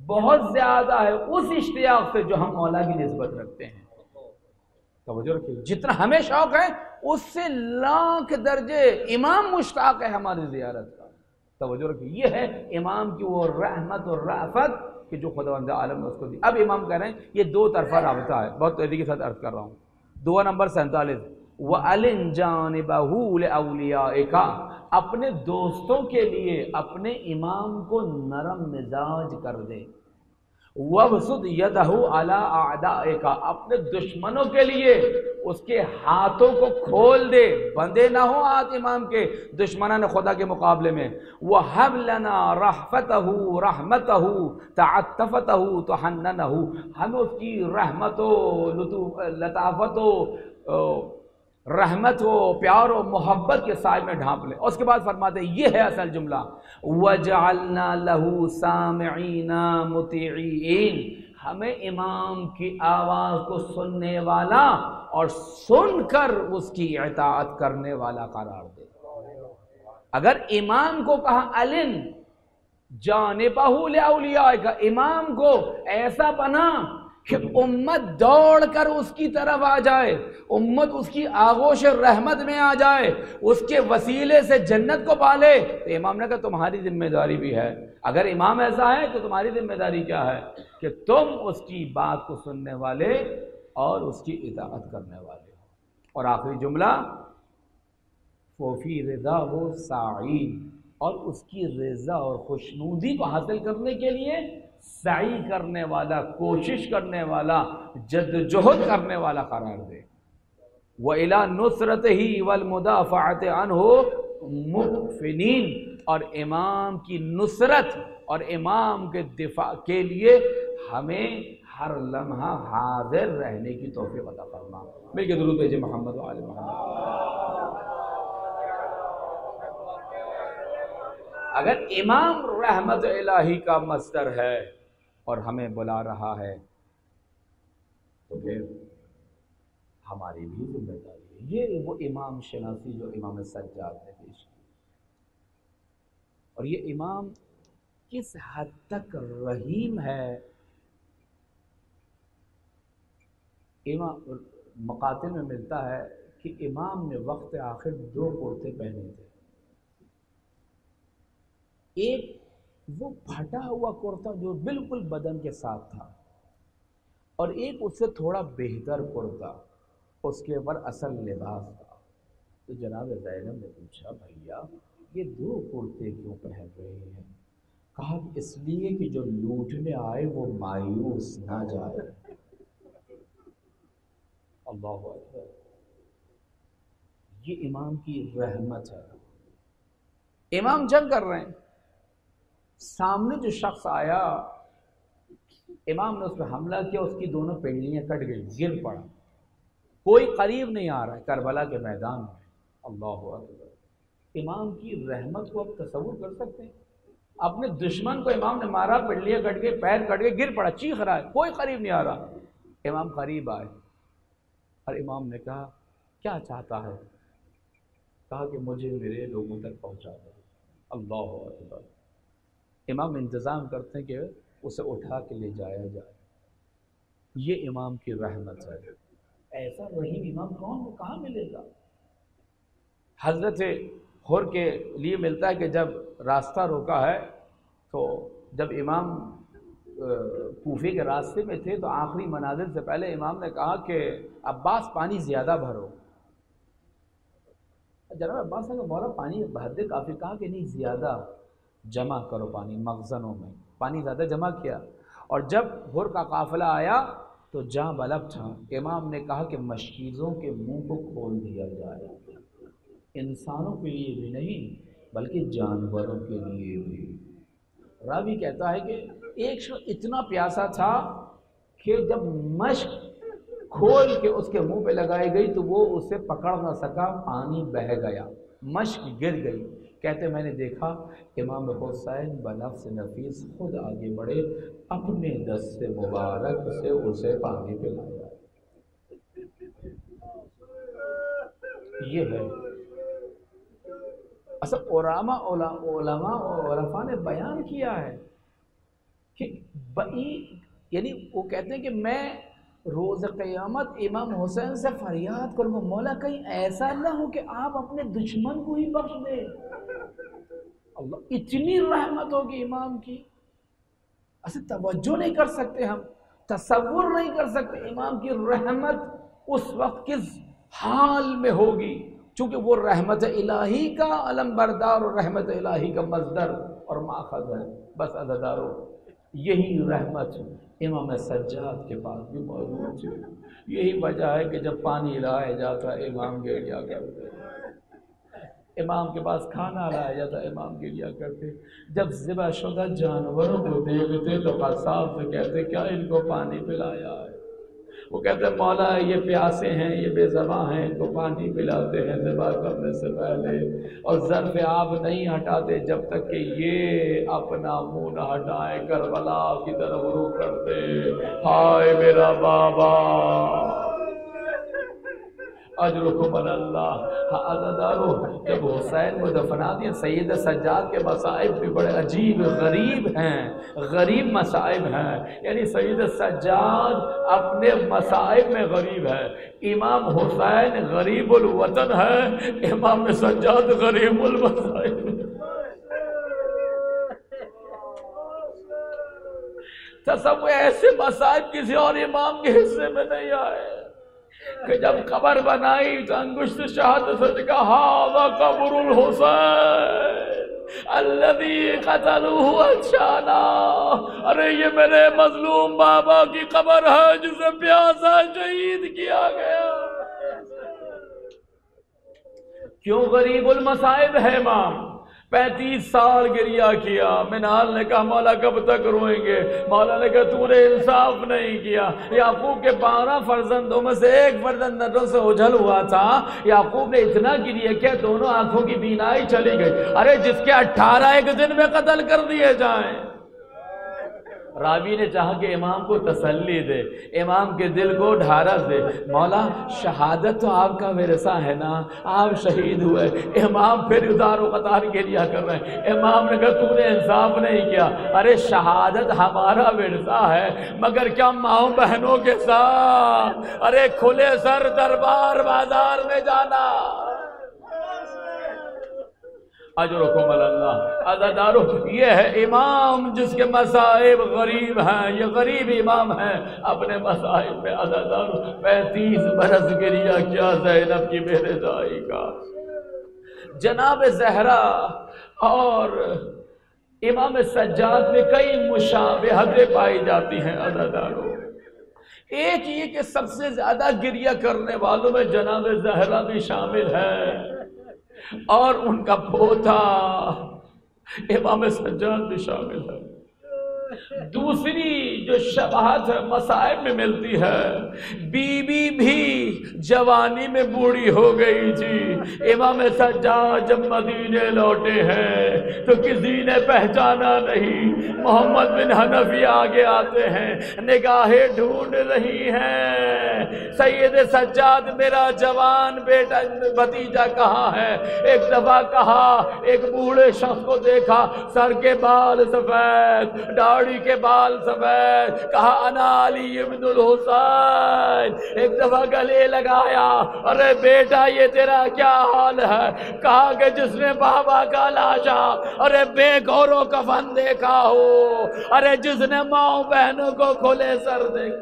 بہت زیادہ ہے اس اشتیاق سے جو ہم مولا کی نسبت رکھتے ہیں. توجہ رکھیے، جتنا ہمیں شوق ہے اس سے لاکھ درجے امام مشتاق ہے ہماری زیارت کا. توجہ رکھیے، یہ ہے امام کی وہ رحمت اور رأفت کہ جو خداوند عالم نے اس کو دی. اب امام کہہ رہے ہیں یہ دو طرفہ رابطہ ہے، بہت تیزی کے ساتھ عرض کر رہا ہوں. دعا نمبر سینتالیس، وَأَلِنْ جَانِبَهُ لِأَوْلِيَائِكَ، اپنے دوستوں کے لیے اپنے امام کو نرم مزاج کر دے. وَبْسُطْ يَدَهُ عَلَىٰ أَعْدَائِكَ، اپنے دشمنوں کے لیے اس کے ہاتھوں کو کھول دے، بندے نہ ہوں ہاتھ امام کے دشمنان خدا کے مقابلے میں. وَهَبْ لَنَا رَحْفَتَهُ رَحْمَتَهُ تَعَطَّفَتَهُ تُحَنَّنَهُ، ہمیں اس کی رحمت و لطافت و رحمت و پیار و محبت کے سائے میں ڈھانپ لے. اس کے بعد فرماتے ہیں یہ ہے اصل جملہ، وَجَعَلْنَا لَهُ سَامِعِينَ مُطِيعِينَ، ہمیں امام کی آواز کو سننے والا اور سن کر اس کی اطاعت کرنے والا قرار دے. اگر امام کو کہا علن جانبہ لأولیائک، امام کو ایسا بنا کہ امت دوڑ کر اس کی طرف آ جائے، امت اس کی آغوش رحمت میں آ جائے، اس کے وسیلے سے جنت کو پالے، تو امام نے کہا تمہاری ذمہ داری بھی ہے. اگر امام ایسا ہے تو تمہاری ذمہ داری کیا ہے کہ تم اس کی بات کو سننے والے اور اس کی اطاعت کرنے والے ہو. اور آخری جملہ، وفی رضا و سعید، اور اس کی رضا اور خوشنودی کو حاصل کرنے کے لیے سعی کرنے والا، کوشش کرنے والا، جدوجہد کرنے والا قرار دے. وَإِلَى نُصْرَتِهِ وَالْمُدَافَعَةِ عَنْهُ مُقْفِنِينَ، اور امام کی نصرت اور امام کے دفاع کے لیے ہمیں ہر لمحہ حاضر رہنے کی توفیق عطا فرما. مل کے درود بھیجیں محمد و آل محمد. اگر امام رحمت الہی کا مصدر ہے اور ہمیں بلا رہا ہے تو پھر ہماری بھی ذمہ داری ہے. یہ وہ امام شناسی جو امام سجاد نے پیش کی، اور یہ امام کس حد تک رحیم ہے. امام مقاتل میں ملتا ہے کہ امام نے وقت آخر دو کرتے پہنے تھے. ایک وہ پھٹا ہوا کرتا جو بالکل بدن کے ساتھ تھا، اور ایک اس سے تھوڑا بہتر کرتا، اس کے اوپر اصل لباس تھا. تو جناب زینب نے پوچھا بھیا یہ دو کرتے کیوں پہن رہے ہیں؟ کہا کہ اس لیے کہ جو لوٹنے آئے وہ مایوس نہ جائے. اللہ اکبر، یہ امام کی رحمت ہے. امام جنگ کر رہے ہیں، سامنے جو شخص آیا امام نے اس پہ حملہ کیا، اس کی دونوں پنڈلیاں کٹ گئی، گر پڑا. کوئی قریب نہیں آ رہا ہے کربلا کے میدان میں. اللہ اکبر، امام کی رحمت کو آپ تصور کر سکتے ہیں؟ اپنے دشمن کو امام نے مارا، پنڈلیاں کٹ گئی، پیر کٹ گئے، گر پڑا، چیخ رہا ہے، کوئی قریب نہیں آ رہا. امام قریب آئے اور امام نے کہا کیا چاہتا ہے؟ کہا کہ مجھے میرے لوگوں تک پہنچا دو. اللہ اکبر. امام انتظام کرتے ہیں کہ اسے اٹھا کے لے جایا جائے. یہ امام کی رحمت ہے. ایسا رحیم امام کون کو کہاں ملے گا؟ حضرت حر کے لیے ملتا ہے کہ جب راستہ روکا ہے تو جب امام کوفے کے راستے میں تھے تو آخری منازل سے پہلے امام نے کہا کہ عباس پانی زیادہ بھرو. جناب عباس نے کہا مولا پانی بھر دے کافی. کہا کہ نہیں، زیادہ جمع کرو پانی مخزنوں میں. پانی زیادہ جمع کیا، اور جب حر کا قافلہ آیا تو جہاں بلب تھا امام نے کہا کہ مشکیزوں کے منہ کو کھول دیا جائے. انسانوں کے لیے بھی نہیں بلکہ جانوروں کے لیے بھی. راوی کہتا ہے کہ ایک شخص اتنا پیاسا تھا کہ جب مشک کھول کے اس کے منہ پہ لگائی گئی تو وہ اسے پکڑ نہ سکا، پانی بہہ گیا، مشک گر گئی. کہتے میں نے دیکھا امام حسین بنفس نفیس خود آگے بڑھے، اپنے دست مبارک سے اسے پانی پلایا. یہ ہے اصل علماء علماء اور عرفاء نے بیان کیا ہے کہ بئی یعنی وہ کہتے ہیں کہ میں روز قیامت امام حسین سے فریاد کروں گا، مولا کہیں ایسا نہ ہو کہ آپ اپنے دشمن کو ہی بخش دیں۔ اللہ، اتنی رحمت ہوگی امام کی، ایسے توجہ نہیں کر سکتے، ہم تصور نہیں کر سکتے امام کی رحمت اس وقت کس حال میں ہوگی، چونکہ وہ رحمت الہی کا علم بردار اور رحمت الہی کا مصدر اور ماخذ ہے۔ بس عزیزارو، یہی رحمت امام سجاد کے پاس بھی موجود ہے۔ یہی وجہ ہے کہ جب پانی لایا جاتا امام گریا کرتے، امام کے پاس کھانا لایا جاتا امام گریا کرتے، جب ذبح شدہ جانوروں کو دیکھتے تو قصاب سے کہتے کیا ان کو پانی پلایا ہے؟ وہ کہتے ہیں مولا یہ پیاسے ہیں، یہ بے زباں ہیں، ان کو پانی پلاتے ہیں ذبح کرنے سے پہلے، اور ظرف آب نہیں ہٹاتے جب تک کہ یہ اپنا منہ نہ ہٹائے، کربلا کی طرف رخ کرتے، ہائے میرا بابا اجرکم اللہ۔ عزادارو، جب حسین کو دفنا دیا، سید سجاد کے مصائب بھی بڑے عجیب غریب ہیں، غریب مصائب ہیں، یعنی سید سجاد اپنے مصائب میں غریب ہے، امام حسین غریب الوطن ہے، امام سجاد غریب المصائب ہے۔ تصور ایسے مصائب کسی اور امام کے حصے میں نہیں آئے کہ جب قبر بنائی تو انگشت شہادت سے کہا ھذا قبر الحسین الذی قتلوہ انشانا، ارے یہ میرے مظلوم بابا کی قبر ہے جسے پیاسا شہید کیا گیا۔ کیوں غریب المصائب ہے امام؟ پینتیس سال گریہ کیا، منال نے کہا مولا کب تک روئیں گے؟ مولا نے کہا تو نے انصاف نہیں کیا۔ یعقوب کے بارہ فرزندوں میں سے ایک فرزند نظروں سے اوجھل ہوا تھا، یعقوب نے اتنا گریہ کیا دونوں آنکھوں کی بینائی چلی گئی۔ ارے جس کے اٹھارہ ایک دن میں قتل کر دیے جائیں۔ راوی نے چاہا کہ امام کو تسلی دے، امام کے دل کو ڈھارس دے، مولا شہادت تو آپ کا ورثہ ہے نا، آپ شہید ہوئے۔ امام پھر ادار و قطار کے لیا کر رہے ہیں۔ امام نے کہا تو نے انصاف نہیں کیا، ارے شہادت ہمارا ورثہ ہے، مگر کیا ماؤں بہنوں کے ساتھ ارے کھلے سر دربار بازار میں جانا؟ اجرکم اللہ۔ عزادارو، یہ ہے امام جس کے مصائب غریب ہیں، یہ غریب امام ہیں اپنے مصائب میں۔ عزادارو، پینتیس برس گریہ کیا زینب کی میرے دائی کا۔ جناب زہرا اور امام سجاد میں کئی مشابہتیں پائی جاتی ہیں۔ عزادارو، ایک یہ کہ سب سے زیادہ گریہ کرنے والوں میں جناب زہرا بھی شامل ہے، اور ان کا پوتا امام سجاد بھی شامل ہے۔ دوسری جو شباہت مصائب میں ملتی ہے، بی بی بھی جوانی میں بوڑھی ہو گئی تھی۔ امام سجاد جب مدینے لوٹے ہیں تو کسی نے پہچانا نہیں۔ محمد بن حنفی آگے آتے ہیں، نگاہیں ڈھونڈ رہی ہیں، سید سجاد میرا جوان بیٹا بھتیجا کہاں ہے؟ ایک دفعہ کہا، ایک بوڑھے شخص کو دیکھا، سر کے بال سفید، داڑھی کے بال سفید، کہا انا علی ابن الحسین۔ ایک دفعہ گلے لگایا، ارے بیٹا یہ تیرا کیا حال ہے؟ کہا کہ جس نے بابا کا لاشا ارے بے گور و کفن دیکھا ہو، ارے جس نے ماں بہنوں کو کھلے سر دیکھا۔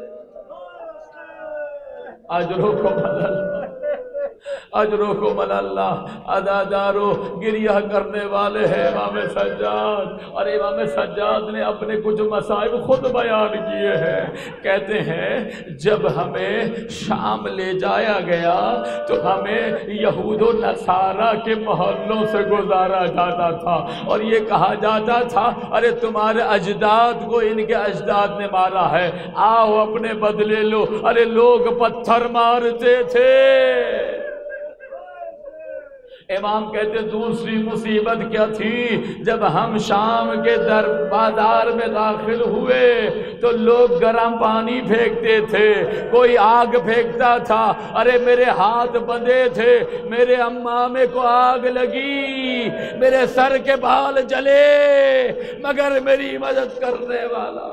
اجرکم اللہ، اجرکم اللہ۔ عزادارو، گریہ کرنے والے ہیں امام سجاد، اور امام سجاد نے اپنے کچھ مصائب خود بیان کیے ہیں۔ کہتے ہیں جب ہمیں شام لے جایا گیا تو ہمیں یہود و نصارہ کے محلوں سے گزارا جاتا تھا، اور یہ کہا جاتا تھا ارے تمہارے اجداد کو ان کے اجداد نے مارا ہے، آؤ اپنے بدلے لو۔ ارے لوگ پتھر مارتے تھے، امام کہتے دوسری مصیبت کیا تھی، جب ہم شام کے در بازار میں داخل ہوئے تو لوگ گرم پانی پھینکتے تھے، کوئی آگ پھینکتا تھا، ارے میرے ہاتھ بندھے تھے، میرے امامے کو آگ لگی، میرے سر کے بال جلے، مگر میری مدد کرنے والا۔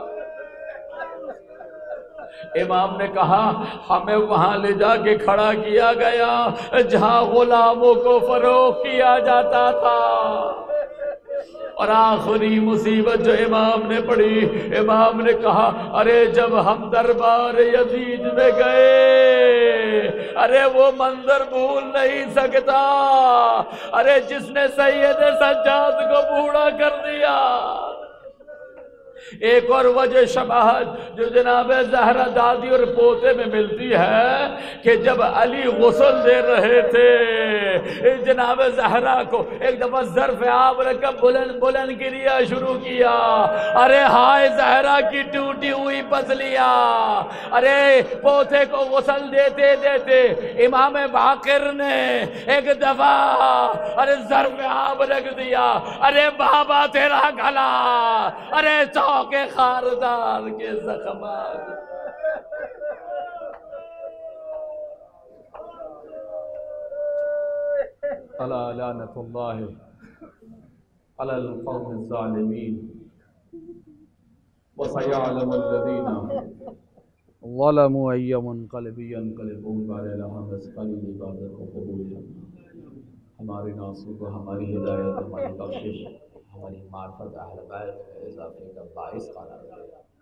امام نے کہا ہمیں وہاں لے جا کے کھڑا کیا گیا جہاں غلاموں کو فروخت کیا جاتا تھا، اور آخری مصیبت جو امام نے پڑھی، امام نے کہا ارے جب ہم دربار یزید میں گئے، ارے وہ منظر بھول نہیں سکتا، ارے جس نے سید سجاد کو بوڑھا کر دیا۔ ایک اور وجہ شباہت جو جناب زہرا دادی اور پوتے میں ملتی ہے کہ جب علی غسل دے رہے تھے جناب زہرا کو، ایک دفعہ ظرف آب رکھ بلند بلند گریا شروع کیا، ارے ہائے زہرا کی ٹوٹی ہوئی پسلیاں، ارے پوتے کو غسل دیتے دیتے امام باقر نے ایک دفعہ ارے ظرف آب رکھ دیا، ارے بابا تیرا گلا، ارے چوک خاردار کے زخمات۔ الا لعنت اللہ علی القوم الظالمین وسيعلم الذین ظلموا ای منقلب ینقلبون ہمارے ناصر کو ہماری ہدایت، ہماری بخشش، ہماری معرفت اہل بیت میں اضافے کا باعث قرار دے۔